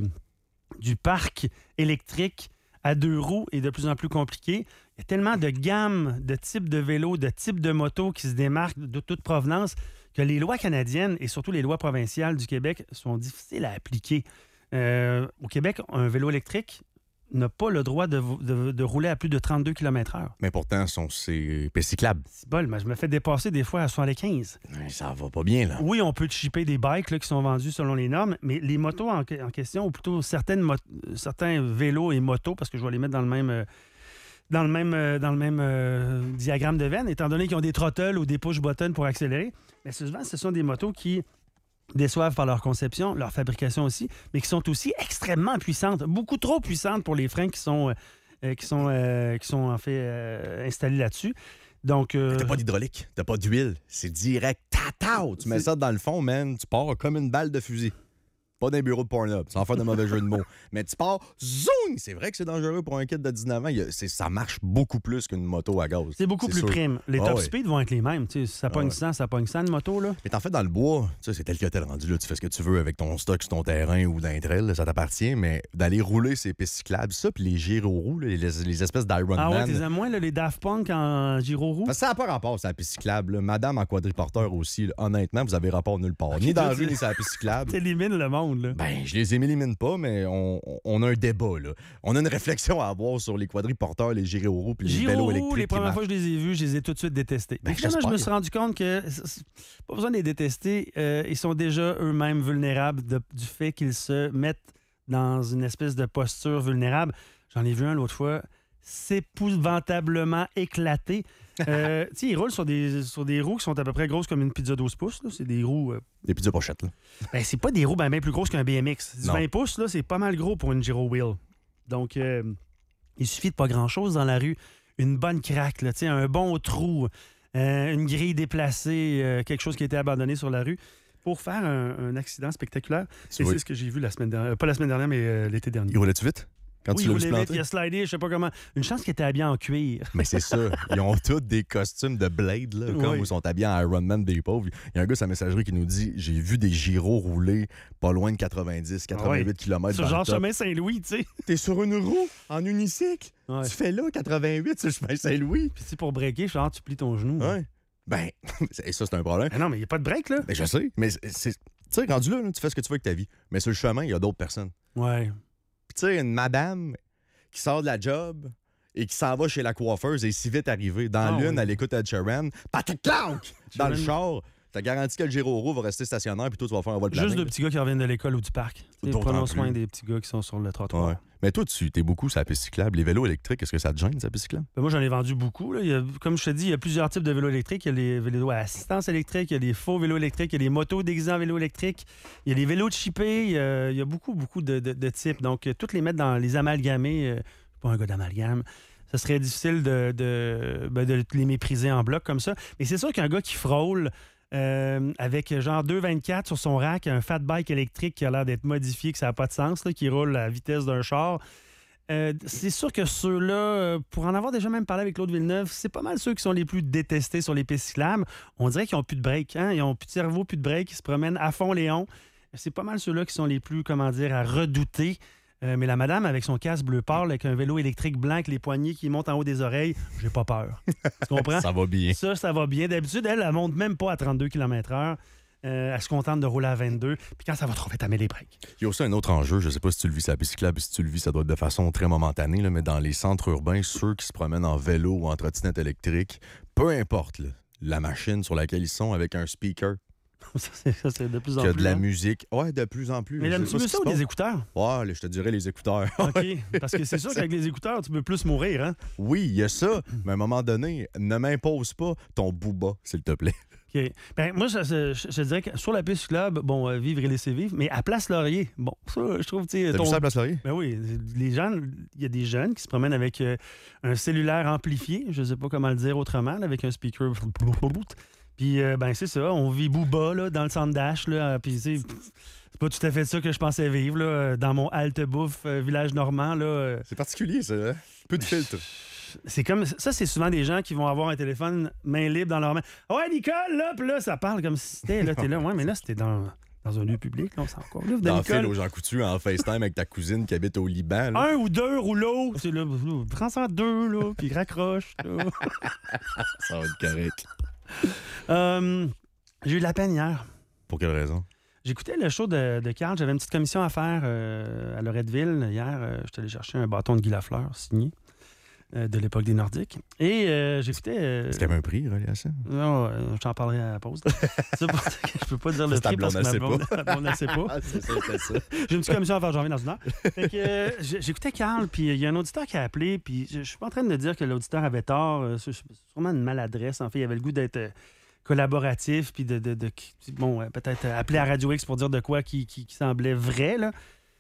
du parc électrique à deux roues est de plus en plus compliquée. Il y a tellement de gammes, de types de vélos, de types de motos qui se démarquent de toute provenance que les lois canadiennes et surtout les lois provinciales du Québec sont difficiles à appliquer. Euh, au Québec, un vélo électrique n'a pas le droit de, de- de rouler à plus de trente-deux kilomètres heure. Mais pourtant, sont, c'est pécyclable. C'est bol, mais je me fais dépasser des fois à soixante-quinze. Ouais, ça va pas bien, là. Oui, on peut chipper des bikes là, qui sont vendus selon les normes, mais les motos en, en question, ou plutôt certaines mo- certains vélos et motos, parce que je vais les mettre dans le même, euh, dans le même, euh, dans le même euh, diagramme de veine, étant donné qu'ils ont des throttles ou des push-buttons pour accélérer, mais souvent, ce sont des motos qui déçoivent par leur conception, leur fabrication aussi, mais qui sont aussi extrêmement puissantes, beaucoup trop puissantes pour les freins qui sont, euh, qui sont, euh, qui sont en fait euh, installés là-dessus. Donc, euh, T'as pas d'hydraulique, t'as pas d'huile. C'est direct. Tatao! Tu mets C'est- ça dans le fond, man. Tu pars comme une balle de fusil. Pas d'un bureau de Pornhub, sans faire de mauvais jeu de mots. Mais tu pars, zoom! C'est vrai que c'est dangereux pour un kid de dix-neuf ans. Il y a- c'est- ça marche beaucoup plus qu'une moto à gaz. C'est beaucoup plus sûr. prime. Les Ah top ouais. speed vont être les mêmes. Tu sais, si ça pogne ouais. cent, ça pogne cent de moto, là. Mais en fait, dans le bois, tu sais, c'est tel que tel rendu. Là, tu fais ce que tu veux avec ton stock sur ton terrain ou dans un trail, là, ça t'appartient. Mais d'aller rouler ces pistes cyclables, ça, puis les gyro-roues, là, les, les espèces d'Ironman. Ah ouais, t'es à moins, là, les Daft Punk en gyro-roue? Parce que ça n'a pas rapport, c'est la piste cyclable. là. Madame en quadriporteur aussi, là, honnêtement, vous avez rapport nulle part. Ni dans la rue, ni sur la piste cyclable. T'élimines le monde, là. Ben, je les élimine pas, mais on, on a un débat, là. On a une réflexion à avoir sur les quadriporteurs, les gyro-roues puis les vélos Gyro-roue, électriques. les qui premières marchent. fois que je les ai vus, je les ai tout de suite détestés. Ben, Et finalement, je me j'espère. suis rendu compte que c'est- c'est pas besoin de les détester. Euh, ils sont déjà eux-mêmes vulnérables de- du fait qu'ils se mettent dans une espèce de posture vulnérable. J'en ai vu un l'autre fois, c'est épouvantablement éclaté. Euh, tu sais, ils roulent sur des, sur des roues qui sont à peu près grosses comme une pizza douze pouces. là. C'est des roues... euh, Des pizzas pochettes, là. ben, c'est pas des roues bien ben plus grosses qu'un B M X. Du Non. vingt pouces, là, c'est pas mal gros pour une Giro Wheel. Donc, euh, il suffit de pas grand-chose dans la rue. Une bonne craque, là, tu sais, un bon trou, euh, une grille déplacée, euh, quelque chose qui a été abandonné sur la rue pour faire un, un accident spectaculaire. Tu Et vois, c'est ce que j'ai vu la semaine dernière. Euh, Pas la semaine dernière, mais euh, l'été dernier. il roulait-tu vite? Quand Oui, tu il l'as vu se roulait vite, planter? il a slidé, je sais pas comment. Une chance qu'il était habillé en cuir. Mais c'est ça. Ils ont tous des costumes de Blade, là, comme Oui. ils sont habillés en Ironman des pauvres. Il y a un gars sur la messagerie qui nous dit j'ai vu des gyros rouler pas loin de quatre-vingt-dix, quatre-vingt-huit kilomètres. Sur dans genre le top. chemin Saint-Louis, tu sais. T'es sur une roue en unicycle. Ouais. Tu fais là quatre-vingt-huit sur le chemin Saint-Louis. Puis, tu sais, pour breaker, je suis genre, tu plies ton genou. Ouais. Ben, et ça, c'est un problème. Ah non, mais il n'y a pas de break, là. Ben, je sais. Mais c'est. c'est- Tu sais, rendu là, là, tu fais ce que tu veux avec ta vie. Mais sur le chemin, il y a d'autres personnes. Ouais. Puis, tu sais, une madame qui sort de la job et qui s'en va chez la coiffeuse et si vite arrivée. Dans Ah, l'une, oui. elle écoute Ed Sheeran. Patrick Clank! Dans le Sheeran. char. T'as garanti que le Giro va rester stationnaire puis toi, tu vas faire un vol de Juste planning. de petits gars qui reviennent de l'école ou du parc. Tu sais, D'autant Prenons plus. soin des petits gars qui sont sur le trottoir. Ouais. Mais toi, tu t'es beaucoup sur la piste cyclable. Les vélos électriques, est-ce que ça te gêne, sa piste cyclable? Ben, moi, j'en ai vendu beaucoup. Là. Il y a- comme je te dis, il y a plusieurs types de vélos électriques. Il y a les vélos à assistance électrique, il y a les faux vélos électriques, il y a les motos déguisées en vélos électriques, il y a les vélos chippés, il y a, il y a beaucoup, beaucoup de, de- de types. Donc, euh, toutes les mettre dans les amalgamés, euh, je suis pas un gars d'amalgame, ça serait difficile de, de, ben, de les mépriser en bloc comme ça. Mais c'est sûr qu'un gars qui frôle euh, avec genre deux vingt-quatre sur son rack, un fat bike électrique qui a l'air d'être modifié, que ça n'a pas de sens, là, qui roule à la vitesse d'un char, Euh, c'est sûr que ceux-là, euh, pour en avoir déjà même parlé avec Claude Villeneuve, c'est pas mal ceux qui sont les plus détestés sur les pistes cyclables. On dirait qu'ils n'ont plus de break, hein? Ils n'ont plus de cerveau, plus de break, ils se promènent à fond Léon. C'est pas mal ceux-là qui sont les plus, comment dire, à redouter. Euh, mais la madame avec son casque bleu pâle, avec un vélo électrique blanc, avec les poignées qui montent en haut des oreilles, j'ai pas peur. Tu comprends? Ça va bien. Ça, ça va bien. D'habitude, elle, elle monte même pas à trente-deux kilomètres heure. Euh, elle se contente de rouler à vingt-deux. Puis quand ça va trop vite, elle met les breaks. Il y a aussi un autre enjeu, je sais pas si tu le vis sur la piste cyclable, si tu le vis, ça doit être de façon très momentanée, là, mais dans les centres urbains, ceux qui se promènent en vélo ou en trottinette électrique, peu importe là, la machine sur laquelle ils sont avec un speaker, ça, c'est, ça, c'est de plus en qui a plus. de la hein. musique. Ouais, de plus en plus. Mais je sais l'aimes-tu pas mieux ce ça qui ou se des passe. écouteurs? Ouais, là, je te dirais les écouteurs. OK. Parce que c'est sûr qu'avec les écouteurs, tu peux plus mourir, hein? Oui, il y a ça, mais à un moment donné, ne m'impose pas ton booba, s'il te plaît. OK. Ben, moi, je, je, je dirais que sur la piste cyclable, bon, euh, vivre et laisser vivre, mais à Place Laurier, bon, ça, je trouve, tu sais, T'as ton- vu ça à Place Laurier? Ben oui, les gens, il y a des jeunes qui se promènent avec euh, un cellulaire amplifié, je sais pas comment le dire autrement, là, avec un speaker. Puis, euh, ben, c'est ça, on vit booba, là, dans le centre d'Ash, là, puis, tu sais, c'est pas tout à fait ça que je pensais vivre, là, dans mon halte bouffe, euh, village normand, là. euh, C'est particulier, ça. Hein? Peu de filtre. C'est comme ça, c'est souvent des gens qui vont avoir un téléphone main libre dans leur main. Ah ouais, Nicole, là, puis là, ça parle comme si c'était, là, t'es là. Ouais, mais là, c'était dans, dans un lieu public, là, on s'en encore là. Dans le fil Nicole. aux Jean Coutu en FaceTime avec ta cousine qui habite au Liban. là. Un ou deux rouleaux. C'est là, là, prends ça en deux, là, puis raccroche. là. Ça va être correct. Euh, j'ai eu de la peine hier. Pour quelle raison? J'écoutais le show de, de Carl. J'avais une petite commission à faire euh, à Loretteville. Hier, euh, je suis allé chercher un bâton de Guy Lafleur signé euh, de l'époque des Nordiques. Et euh, j'écoutais... euh, Est-ce qu'il y avait un prix relié à ça? Non, euh, je t'en parlerai à la pause. C'est pour ça que je peux pas dire le C'est ta prix parce que blonde, ma elle blonde, ma blonde, elle sait pas. Ah, c'est ça, c'est ça. J'ai une petite commission à faire, j'en reviens dans une heure. Fait que, euh, j'ai- j'écoutais Carl, puis il y a un auditeur qui a appelé, puis je je suis pas en train de me dire que l'auditeur avait tort. euh, C'est c'est sûrement une maladresse. En fait, il avait le goût d'être euh, collaboratif, puis de, de, de- bon, euh, peut-être euh, appeler à Radio X pour dire de quoi qui, qui- qui semblait vrai, là.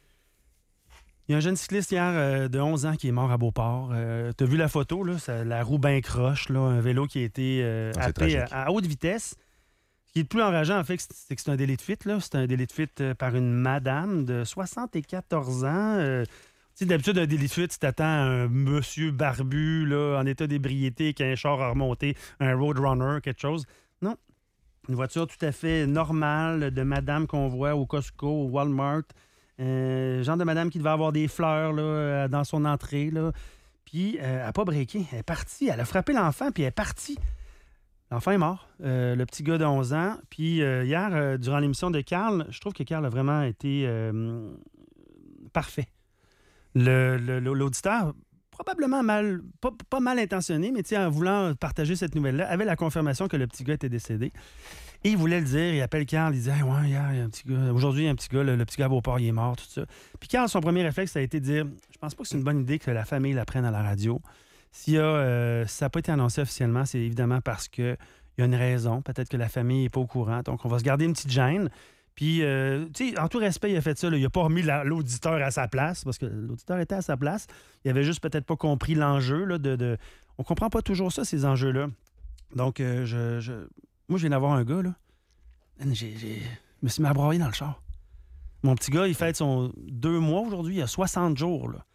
Il y a un jeune cycliste hier euh, de onze ans qui est mort à Beauport. Euh, T'as vu la photo, là? Ça- la roue bien croche, là, un vélo qui a été euh, Ah, c'est happé à, tragique. à haute vitesse. Ce qui est le plus enrageant, en fait, c'est que c'est un délit de fuite. Là. C'est un délit de fuite euh, par une madame de soixante-quatorze ans. Euh, tu sais, d'habitude, un délit de fuite, tu t'attends à un monsieur barbu, là, en état d'ébriété, qui a un char à remonter, un Roadrunner, quelque chose. Non. Une voiture tout à fait normale de madame qu'on voit au Costco, au Walmart. Euh, genre de madame qui devait avoir des fleurs là, dans son entrée. Là. Puis, euh, elle n'a pas breaké. Elle est partie. Elle a frappé l'enfant, puis elle est partie. L'enfant est mort. Euh, le petit gars de onze ans. Puis, euh, hier, euh, durant l'émission de Carl, je trouve que Carl a vraiment été euh, parfait. Le, le, l'auditeur, probablement mal, pas, pas mal intentionné, mais en voulant partager cette nouvelle-là, avait la confirmation que le petit gars était décédé. Et il voulait le dire, il appelle Carl, il dit hey, ouais, hier, il y a un petit gars. Aujourd'hui, il y a un petit gars, le, le petit gars à Beauport, il est mort, tout ça. Puis Carl, son premier réflexe, ça a été de dire je pense pas que c'est une bonne idée que la famille l'apprenne à la radio. S'il y a, euh, si ça n'a pas été annoncé officiellement, c'est évidemment parce qu'il y a une raison. Peut-être que la famille n'est pas au courant. Donc, on va se garder une petite gêne. Puis, euh, tu sais, en tout respect, il a fait ça. Là. Il n'a pas remis la, l'auditeur à sa place, parce que l'auditeur était à sa place. Il avait juste peut-être pas compris l'enjeu. Là, de, de... On comprend pas toujours ça, ces enjeux-là. Donc, euh, je, je... moi, je viens d'avoir un gars, là. J'ai, j'ai... Je me suis mis à broyer dans le char. Mon petit gars, il fête son deux mois aujourd'hui. Il a soixante jours, là.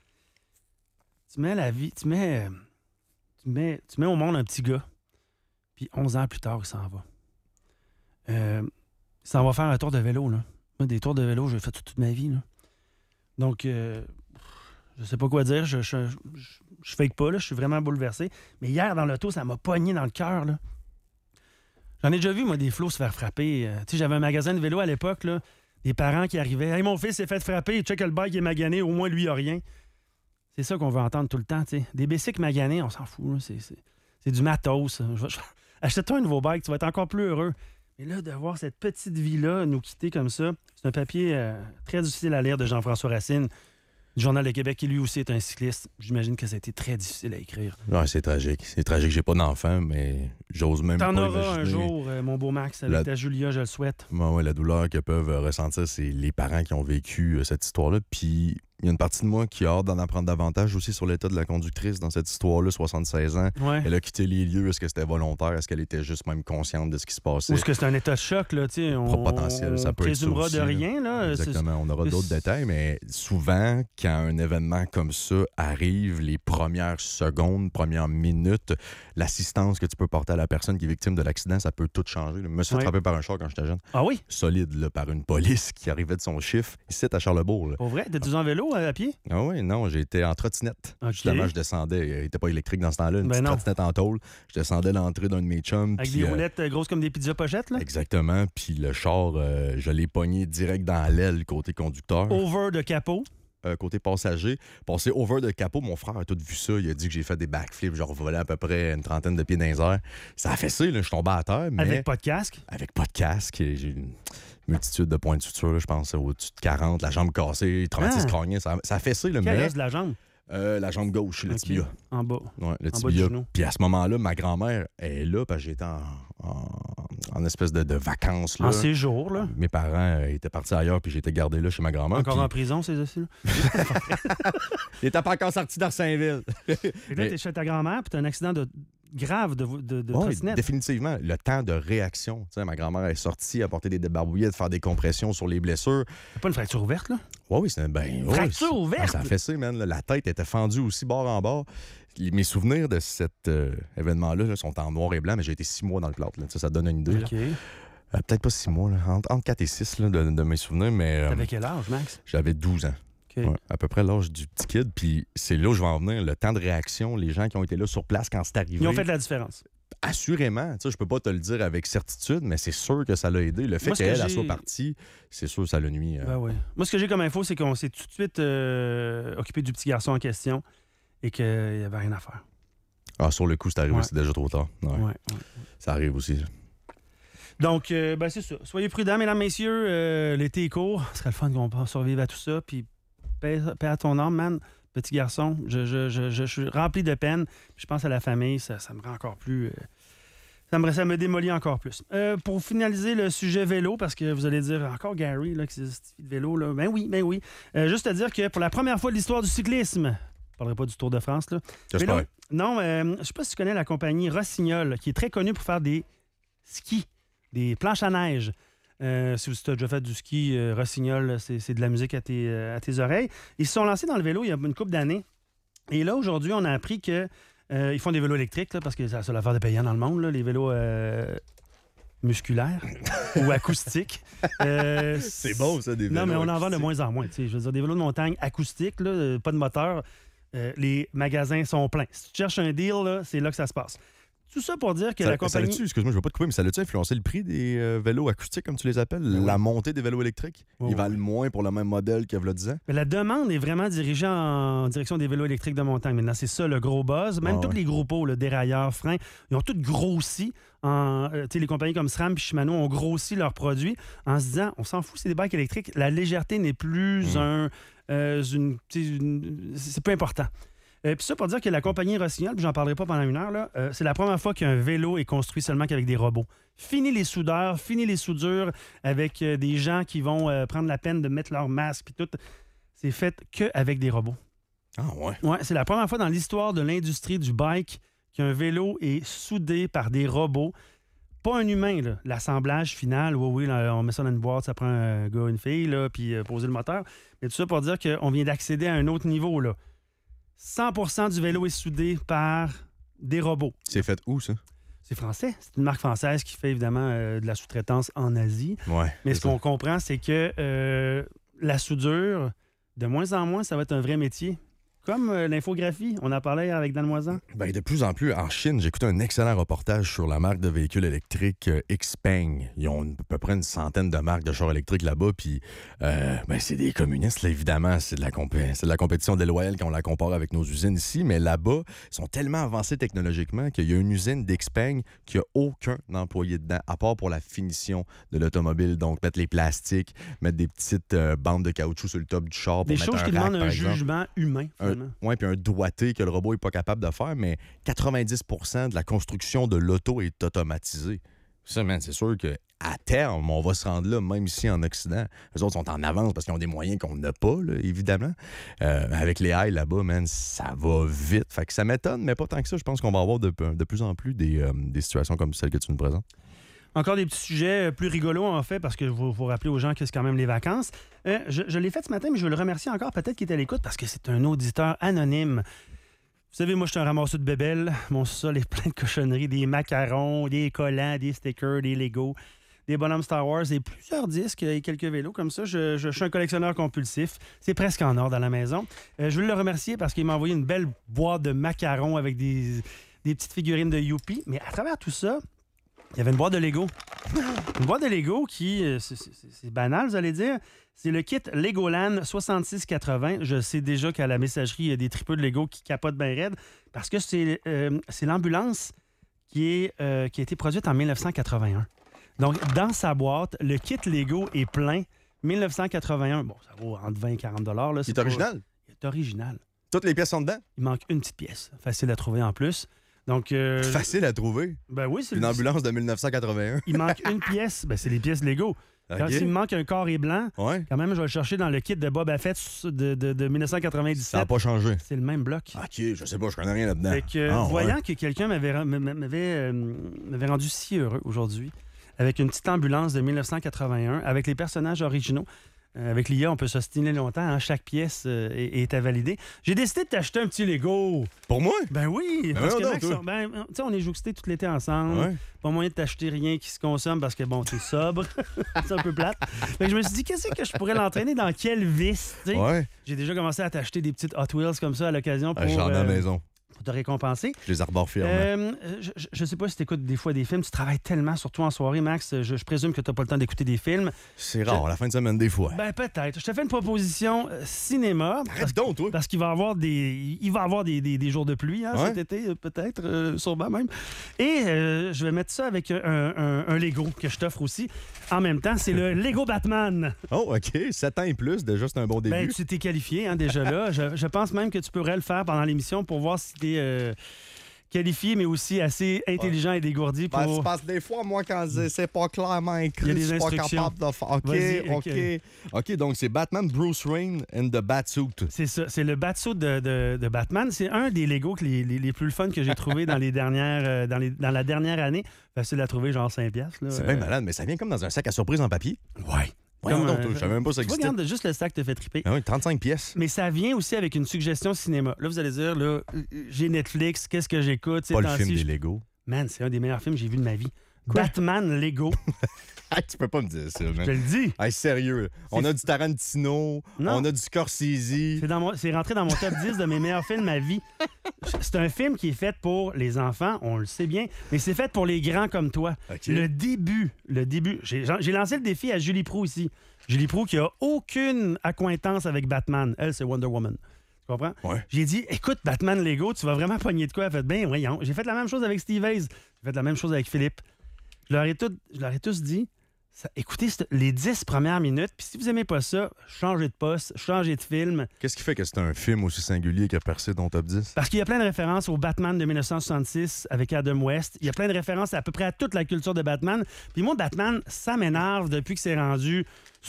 Tu mets la vie... Tu mets... Tu mets, tu mets au monde un petit gars. Puis onze ans plus tard, il s'en va. Euh... Il s'en va faire un tour de vélo, là. Moi, des tours de vélo, j'ai fait toute, toute ma vie, là. Donc, euh, je sais pas quoi dire. Je, je, je, je fake pas, là. Je suis vraiment bouleversé. Mais hier, dans l'auto, ça m'a pogné dans le cœur, là. J'en ai déjà vu, moi, des flots se faire frapper. Euh, tu sais, j'avais un magasin de vélo à l'époque, là. Des parents qui arrivaient. « Hey, mon fils s'est fait frapper. Check le bike, il est magané. Au moins, lui, il a rien. » C'est ça qu'on veut entendre tout le temps, tu sais. Des bicycles maganés, on s'en fout, là. C'est, c'est, c'est du matos. Je, je, achète-toi un nouveau bike, tu vas être encore plus heureux. Mais là, de voir cette petite vie-là nous quitter comme ça, c'est un papier euh, très difficile à lire de Jean-François Racine, du Journal de Québec, qui lui aussi est un cycliste. J'imagine que ça a été très difficile à écrire. Ouais, c'est tragique. C'est tragique. J'ai pas d'enfant, mais j'ose même T'en pas auras imaginer. un jour, euh, mon beau Max, avec La... ta Julia, je le souhaite. Ouais, ouais, la douleur que peuvent ressentir, c'est les parents qui ont vécu euh, cette histoire-là. Puis il y a une partie de moi qui a hâte d'en apprendre davantage aussi sur l'état de la conductrice dans cette histoire-là, soixante-seize ans. Ouais. Elle a quitté les lieux. Est-ce que c'était volontaire? Est-ce qu'elle était juste même consciente de ce qui se passait? Ou est-ce que c'est un état de choc, là, tu sais? On, potentiel, ça peut être ça présumera aussi, de là. rien, là. Exactement, on aura c'est... d'autres détails, mais souvent, quand un événement comme ça arrive, les premières secondes, premières minutes, l'assistance que tu peux porter à la personne qui est victime de l'accident, ça peut tout changer. Je me suis fait Ouais. frapper par un char quand j'étais jeune. Ah oui? Solide, là, par une police qui arrivait de son chiffre, ici à Charlebourg. Là. Pour vrai? T'es-tu en vélo, à pied? Ah oui, non, j'étais en trottinette. OK. Justement, je descendais. Il n'était pas électrique dans ce temps-là, une Ben petite non. trottinette en tôle. Je descendais l'entrée d'un de mes chums. Avec puis, des euh, roulettes euh, grosses comme des pizzas pochettes, là? Exactement. Puis le char, euh, je l'ai pogné direct dans l'aile côté conducteur. Over de capot. Euh, côté passager, passé over de capot, mon frère a tout vu ça. Il a dit que j'ai fait des backflips, genre volé à peu près une trentaine de pieds dans les airs. Ça a fait ça, là, je suis tombé à terre, mais Avec pas de casque. avec pas de casque. J'ai une multitude de points de suture, là, je pense au-dessus de quarante, la jambe cassée, traumatisme Ah. crânien. Ça, ça a fait ça, là, Quel mais reste de la jambe? euh, la jambe gauche, le OK. tibia. En bas. Ouais, le En bas du tibia. genou. Puis à ce moment-là, ma grand-mère est là, parce que j'étais en, en, en espèce de, de vacances. Là. En séjour, là. Mes parents euh, étaient partis ailleurs, puis j'étais gardé là chez ma grand-mère. Encore puis en prison, ces aussi, là. Il était pas encore sorti d'Arsainville. Et là, Mais- t'es chez ta grand-mère, puis t'as un accident de... grave de, de, de Oui, trottinette. définitivement. Le temps de réaction. Tu sais, ma grand-mère est sortie, a porté des débarbouillettes, faire des compressions sur les blessures. C'est pas une fracture ouverte, là? Oui, oui, c'est ben, ouais, Fracture c'est- ouverte? Ah, ça a fessé, man. là. La tête était fendue aussi, bord en bord. Les- Mes souvenirs de cet euh, événement-là là, sont en noir et blanc, mais j'ai été six mois dans le plâtre. là. Ça, ça te donne une idée. là. OK. Euh, Peut-être pas six mois, là, entre, entre quatre et six là, de, de mes souvenirs, mais euh, T'avais quel âge, Max? j'avais douze ans. OK. Ouais, à peu près l'âge du petit kid. Puis c'est là où je vais en venir. Le temps de réaction, les gens qui ont été là sur place quand c'est arrivé. Ils ont fait de la différence. Assurément, tu sais, je peux pas te le dire avec certitude, mais c'est sûr que ça l'a aidé. Le fait Moi, ce qu'elle que elle j'ai- soit partie, c'est sûr que ça l'a nuit. euh. Ben oui. Moi, ce que j'ai comme info, c'est qu'on s'est tout de suite euh, occupé du petit garçon en question et qu'il n'y avait rien à faire. Ah, sur le coup, c'est arrivé, Ouais. c'est déjà trop tard. Ouais. Ouais, ouais. Ça arrive aussi. Donc, euh, ben c'est ça. Soyez prudents, mesdames, messieurs. Euh, l'été est court. Ce serait le fun qu'on puisse survivre à tout ça. Puis, paix, paix à ton âme, man. Petit garçon, je, je, je, je, je suis rempli de peine. Puis je pense à la famille. Ça, ça me rend encore plus... euh, ça, me, ça me démolit encore plus. Euh, pour finaliser le sujet vélo, parce que vous allez dire, encore Gary, là, qui s'est de vélo, là. Ben oui, ben oui. Euh, juste à dire que pour la première fois de l'histoire du cyclisme, je parlerai pas du Tour de France, là. J'espère. Vélo- Non, euh, je sais pas si tu connais la compagnie Rossignol, qui est très connue pour faire des skis des planches à neige. Euh, si tu as déjà fait du ski, euh, Rossignol, c'est, c'est de la musique à tes, euh, à tes oreilles. Ils se sont lancés dans le vélo il y a une couple d'années. Et là, aujourd'hui, on a appris qu'ils euh, font des vélos électriques, là, parce que c'est la seule affaire de payant dans le monde, là, les vélos euh, musculaires ou acoustiques. Euh, C'est bon, ça, des vélos Non, mais on en vend de acoustiques. moins en moins. tu sais. Je veux dire, des vélos de montagne acoustiques, là, euh, pas de moteur, euh, les magasins sont pleins. Si tu cherches un deal, là, c'est là que ça se passe. Tout ça pour dire que Ça, la compagnie... ça l'a-tu, excuse-moi, je ne veux pas te couper, mais ça l'a-tu influencé le prix des euh, vélos acoustiques, comme tu les appelles? La montée des vélos électriques? Oh, Ils oui. valent moins pour le même modèle qu'il y a dix ans? Mais la demande est vraiment dirigée en direction des vélos électriques de montagne. Maintenant, c'est ça le gros buzz. Même Ah tous ouais. les gros pots, le dérailleur, frein, ils ont tous grossi. En, euh, tu sais, les compagnies comme SRAM et Shimano ont grossi leurs produits en se disant, on s'en fout, c'est des bikes électriques. La légèreté n'est plus Mm. un... euh, une, tu sais, une- c'est peu important. Euh, puis ça pour dire que la compagnie Rossignol, puis j'en parlerai pas pendant une heure, là, euh, c'est la première fois qu'un vélo est construit seulement qu'avec des robots. Fini les soudeurs, fini les soudures avec euh, des gens qui vont euh, prendre la peine de mettre leur masque puis tout. C'est fait qu'avec des robots. Ah ouais. Ouais, c'est la première fois dans l'histoire de l'industrie du bike qu'un vélo est soudé par des robots. Pas un humain, là. L'assemblage final, oui, oui, là, on met ça dans une boîte, ça prend un gars, une fille, là, puis euh, poser le moteur. Mais tout ça pour dire qu'on vient d'accéder à un autre niveau, là. cent pour cent du vélo est soudé par des robots. C'est fait où, ça? C'est français. C'est une marque française qui fait évidemment euh, de la sous-traitance en Asie. Ouais. Mais c'est ce qu'on comprend, c'est que euh, la soudure, de moins en moins, ça va être un vrai métier. Comme euh, l'infographie, on en parlait avec Dan Moisan. Ben, de plus en plus, en Chine, j'ai écouté un excellent reportage sur la marque de véhicules électriques euh, Xpeng. Ils ont à peu près une centaine de marques de chars électriques là-bas, puis euh, ben, c'est des communistes, là, évidemment. C'est de, la compé- c'est de la compétition déloyale quand on la compare avec nos usines ici, mais là-bas, ils sont tellement avancés technologiquement qu'il y a une usine d'Xpeng qui a aucun employé dedans, à part pour la finition de l'automobile. Donc, mettre les plastiques, mettre des petites euh, bandes de caoutchouc sur le top du char pour Des mettre choses un qui rack, demandent par un exemple. jugement humain, Un, finalement. ouais, puis un doigté que le robot n'est pas capable de faire, mais quatre-vingt-dix pour cent de la construction de l'auto est automatisée. Ça, man, c'est sûr qu'à terme, on va se rendre là, même ici en Occident. Les autres sont en avance parce qu'ils ont des moyens qu'on n'a pas, là, évidemment. Euh, avec les haies là-bas, man, ça va vite. Fait que ça m'étonne, mais pas tant que ça. Je pense qu'on va avoir de, de plus en plus des, euh, des situations comme celle que tu nous présentes. Encore des petits sujets euh, plus rigolos, en fait, parce que je vous, vous rappeler aux gens que c'est quand même les vacances. Euh, je je l'ai fait ce matin, mais je veux le remercier encore, peut-être qu'il est à l'écoute, parce que c'est un auditeur anonyme. Vous savez, moi, je suis un ramasseur de bébelles. Mon sol est plein de cochonneries, des macarons, des collants, des stickers, des Legos, des bonhommes Star Wars et plusieurs disques et quelques vélos comme ça. Je, je- je suis un collectionneur compulsif. C'est presque en ordre à la maison. Euh, je veux le remercier parce qu'il m'a envoyé une belle boîte de macarons avec des, des petites figurines de Youpi. Mais à travers tout ça, il y avait une boîte de Lego. Une boîte de Lego qui, euh, c'est, c'est- c'est banal, vous allez dire. C'est le kit Legoland soixante-six quatre-vingts. Je sais déjà qu'à la messagerie, il y a des tripeux de Lego qui capotent bien raide parce que c'est, euh, c'est l'ambulance qui, est, euh, qui a été produite en dix-neuf cent quatre-vingt-un. Donc, dans sa boîte, le kit Lego est plein. dix-neuf cent quatre-vingt-un, bon, ça vaut entre vingt et quarante dollars. Là, Il est pas- original. Il est original. Toutes les pièces sont dedans. Il manque une petite pièce. Facile à trouver en plus. Donc, euh, Facile à trouver. ben oui, c'est Une le- ambulance de dix-neuf cent quatre-vingt-un. Il manque une pièce. Ben, c'est les pièces Lego. Quand OK. il me manque un carré blanc, Ouais. quand même, je vais le chercher dans le kit de Boba Fett de, de, de dix-neuf cent Ça n'a quatre-vingt-dix-sept. pas changé. C'est le même bloc. OK, je sais pas, je connais rien là-dedans. Fait que, Ah, ouais. voyant que quelqu'un m'avait, ren- m- m- m'avait, euh, m'avait rendu si heureux aujourd'hui, avec une petite ambulance de dix-neuf cent quatre-vingt-un, avec les personnages originaux, euh, avec l'I A, on peut s'ostiner longtemps, hein, chaque pièce euh, est, est à valider. J'ai décidé de t'acheter un petit Lego. Pour moi? Ben oui, Ben parce voyons que donc, Max, toi. on, ben, tu sais, on est jouxtés tout l'été ensemble. Ouais. Pas moyen de t'acheter rien qui se consomme parce que, bon, t'es sobre. C'est un peu plate. Fait que je me suis dit, qu'est-ce que je pourrais l'entraîner dans quelle vis? tu sais? Ouais. J'ai déjà commencé à t'acheter des petites Hot Wheels comme ça à l'occasion pour, Ah, J'en ai à la euh, maison. pour te récompenser. Je les arbore fièrement. Euh, je, je- je sais pas si tu écoutes des fois des films. Tu travailles tellement, surtout en soirée, Max. Je, je présume que tu n'as pas le temps d'écouter des films. C'est rare, la fin de semaine, des fois. Ben, peut-être. Je te fais une proposition euh, cinéma. Arrête donc, toi. Parce qu'il va y avoir des, il va y avoir des, des- des jours de pluie hein, Ouais. cet été, euh, peut-être, euh, sûrement même. Et euh, je vais mettre ça avec un, un- un Lego que je t'offre aussi. En même temps, c'est le Lego Batman. Oh, OK. sept ans et plus, déjà, c'est un bon début. Ben, tu t'es qualifié hein, déjà là. Je, je pense même que tu pourrais le faire pendant l'émission pour voir si t'es... euh, qualifié, mais aussi assez intelligent et dégourdi pour... Ben, c'est parce que des fois, moi, quand c'est pas clairement écrit, Il y a des je suis pas instructions. capable de faire. OK, Vas-y, OK. OK, donc c'est Batman Bruce Wayne in the Batsuit. C'est ça, c'est le Batsuit de, de, de Batman. C'est un des Legos que les, les, les plus fun que j'ai trouvé dans les dernières euh, dans, les, dans la dernière année. Facile à trouver, genre cinq piastres. là. C'est Euh, bien malade, mais ça vient comme dans un sac à surprise en papier. Ouais. Voyons Comme, donc, euh, toi, je savais même pas ça Tu vois, existait. regarde, juste le sac te fait triper. Ah oui, trente-cinq pièces. Mais ça vient aussi avec une suggestion cinéma. Là, vous allez dire, là, j'ai Netflix, qu'est-ce que j'écoute? Ces Pas le temps-ci, film des je- Lego. Man, c'est un des meilleurs films que j'ai vu de ma vie. Batman Lego. Ah, tu peux pas me dire ça, Je te man. le dis. Hey, sérieux. On a du Tarantino, Non. on a du Scorsese. C'est, dans mon- c'est rentré dans mon top dix de mes meilleurs films de ma vie. C'est un film qui est fait pour les enfants, on le sait bien, mais c'est fait pour les grands comme toi. OK. Le début, le début. J'ai, j'ai lancé le défi à Julie Proulx ici. Julie Proulx qui a aucune accointance avec Batman. Elle, c'est Wonder Woman. Tu comprends? Ouais. J'ai dit, écoute, Batman Lego, tu vas vraiment pogner de quoi? Elle a fait, ben voyons. J'ai fait la même chose avec Steve Hayes. J'ai fait la même chose avec Philippe. Je leur ai, tout- je leur ai tous dit, ça- écoutez c'est- les dix premières minutes, puis si vous aimez pas ça, changez de poste, changez de film. Qu'est-ce qui fait que c'est un film aussi singulier qui a percé ton top dix? Parce qu'il y a plein de références au Batman de dix-neuf cent soixante-six avec Adam West. Il y a plein de références à peu près à toute la culture de Batman. Puis moi, Batman, ça m'énerve depuis que c'est rendu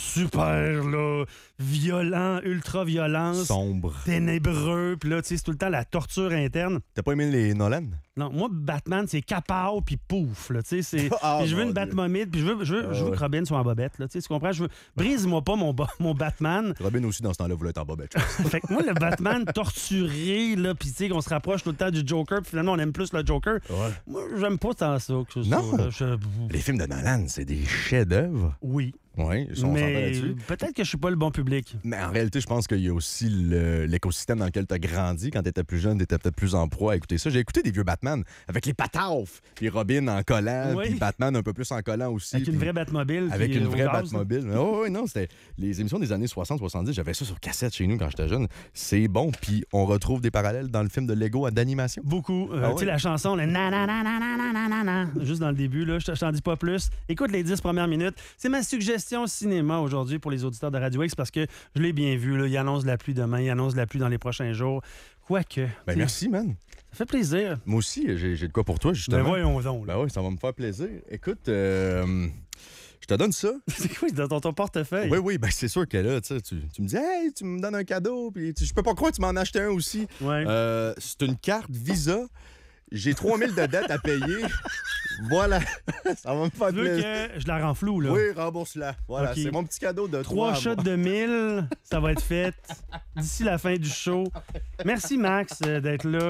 super, là, violent, ultra-violence, Sombre. ténébreux. Puis là, tu sais, c'est tout le temps la torture interne. T'as pas aimé les Nolan? Non, moi, Batman, c'est capao puis pouf, là, tu sais, c'est... Ah, puis je veux mon une Dieu. Batmobile, puis je veux, je veux, Ah, je veux ouais. que Robin soit en bobette, là, tu sais, tu comprends? Je veux... Brise-moi pas mon, bo- mon Batman. Robin aussi, dans ce temps-là, voulait être en bobette. Fait que moi, le Batman torturé, là, puis tu sais, qu'on se rapproche tout le temps du Joker, puis finalement, on aime plus le Joker. Ouais. Moi, j'aime pas tant ça que ça. Non. là. Je- Les films de Nolan, c'est des chefs-d'œuvre. Oui, Oui, ils sont s'entend mais là-dessus. peut-être que je suis pas le bon public. Mais en réalité, je pense qu'il y a aussi le- l'écosystème dans lequel tu as grandi. Quand tu étais plus jeune, tu étais peut-être plus en proie à écouter ça. J'ai écouté des vieux Batman avec les pataufs, puis Robin en collant, Oui. puis Batman un peu plus en collant aussi. Avec une puis- vraie Batmobile. Avec puis, une euh, au vraie gaz, là. Batmobile. Oh, oui, non, c'était les émissions des années soixante soixante-dix. J'avais ça sur cassette chez nous quand j'étais jeune. C'est bon. Puis on retrouve des parallèles dans le film de Lego d'animation. Beaucoup. Euh, Ah Tu sais, ouais? la chanson, le na na na na na na na na na, juste dans le début, là, je te- je t'en dis pas plus. Écoute les dix premières minutes. C'est ma suggestion cinéma aujourd'hui pour les auditeurs de Radio X parce que je l'ai bien vu. Là, il annonce de la pluie demain, il annonce de la pluie dans les prochains jours. Quoique. Ben tu sais, merci, man. Ça fait plaisir. Moi aussi, j'ai j'ai de quoi pour toi, Ben justement. voyons donc. là. Ben oui, ça va me faire plaisir. Écoute, euh, je te donne ça. C'est quoi dans ton, ton portefeuille? Oui, oui, ben c'est sûr que là, tu, sais, tu tu me dis, hey, tu me donnes un cadeau, puis tu- je peux pas croire que tu m'en as acheté un aussi. Ouais. Euh, c'est une carte Visa. J'ai trois mille de dettes à payer. Voilà. Ça va me faire Tu veux plaisir. que je la rends floue, là? Oui, rembourse-la. Voilà, Ok. c'est mon petit cadeau de Trois toi. shots de mille, ça va être fait d'ici la fin du show. Merci, Max, euh, d'être là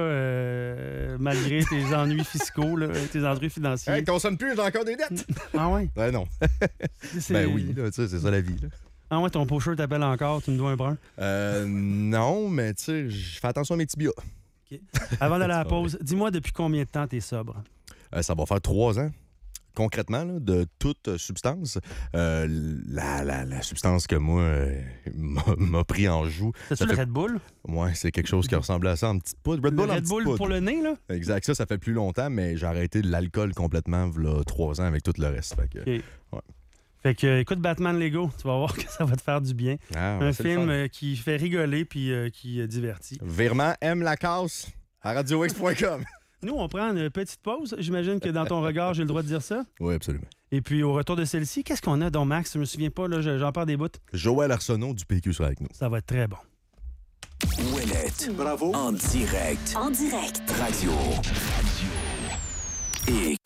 euh, malgré tes ennuis fiscaux, là, tes ennuis financiers. Hey, consomme plus, j'ai encore des dettes. Ah ouais? Ben non. C'est- Ben oui, là, tu sais, c'est ça la vie. Là. Ah ouais, ton pocheur t'appelle encore, tu me dois un brun. Euh, non, mais tu sais, je fais attention à mes tibias. Avant d'aller à la C'est pause, dis-moi depuis combien de temps t'es sobre? Euh, ça va faire trois ans. Concrètement, là, de toute substance, euh, la, la, la substance que moi euh, m'a m'a pris en joue, C'est-tu ça le fait- Red Bull? ouais, c'est quelque chose qui ressemble à ça en petite poudre. Red Le Bull en Red petite Bull poudre. pour le nez, là? Exact, ça, ça fait plus longtemps, mais j'ai arrêté l'alcool complètement, là, trois ans avec tout le reste. Fait que, OK. Ouais. Fait que, écoute Batman Lego, tu vas voir que ça va te faire du bien. ah, ouais, un c'est le film fun. euh, qui fait rigoler puis euh, qui euh, divertit. Virement aime la casse à radio x point com. Nous, on prend une petite pause. J'imagine que dans ton regard, j'ai le droit de dire ça. Oui, absolument. Et puis, au retour de celle-ci, qu'est-ce qu'on a, donc, Max? Je me souviens pas, là, je- j'en perds des bouts. Joël Arsenault du P Q sera avec nous. Ça va être très bon. Ouellette. Bravo. En direct. En direct. Radio.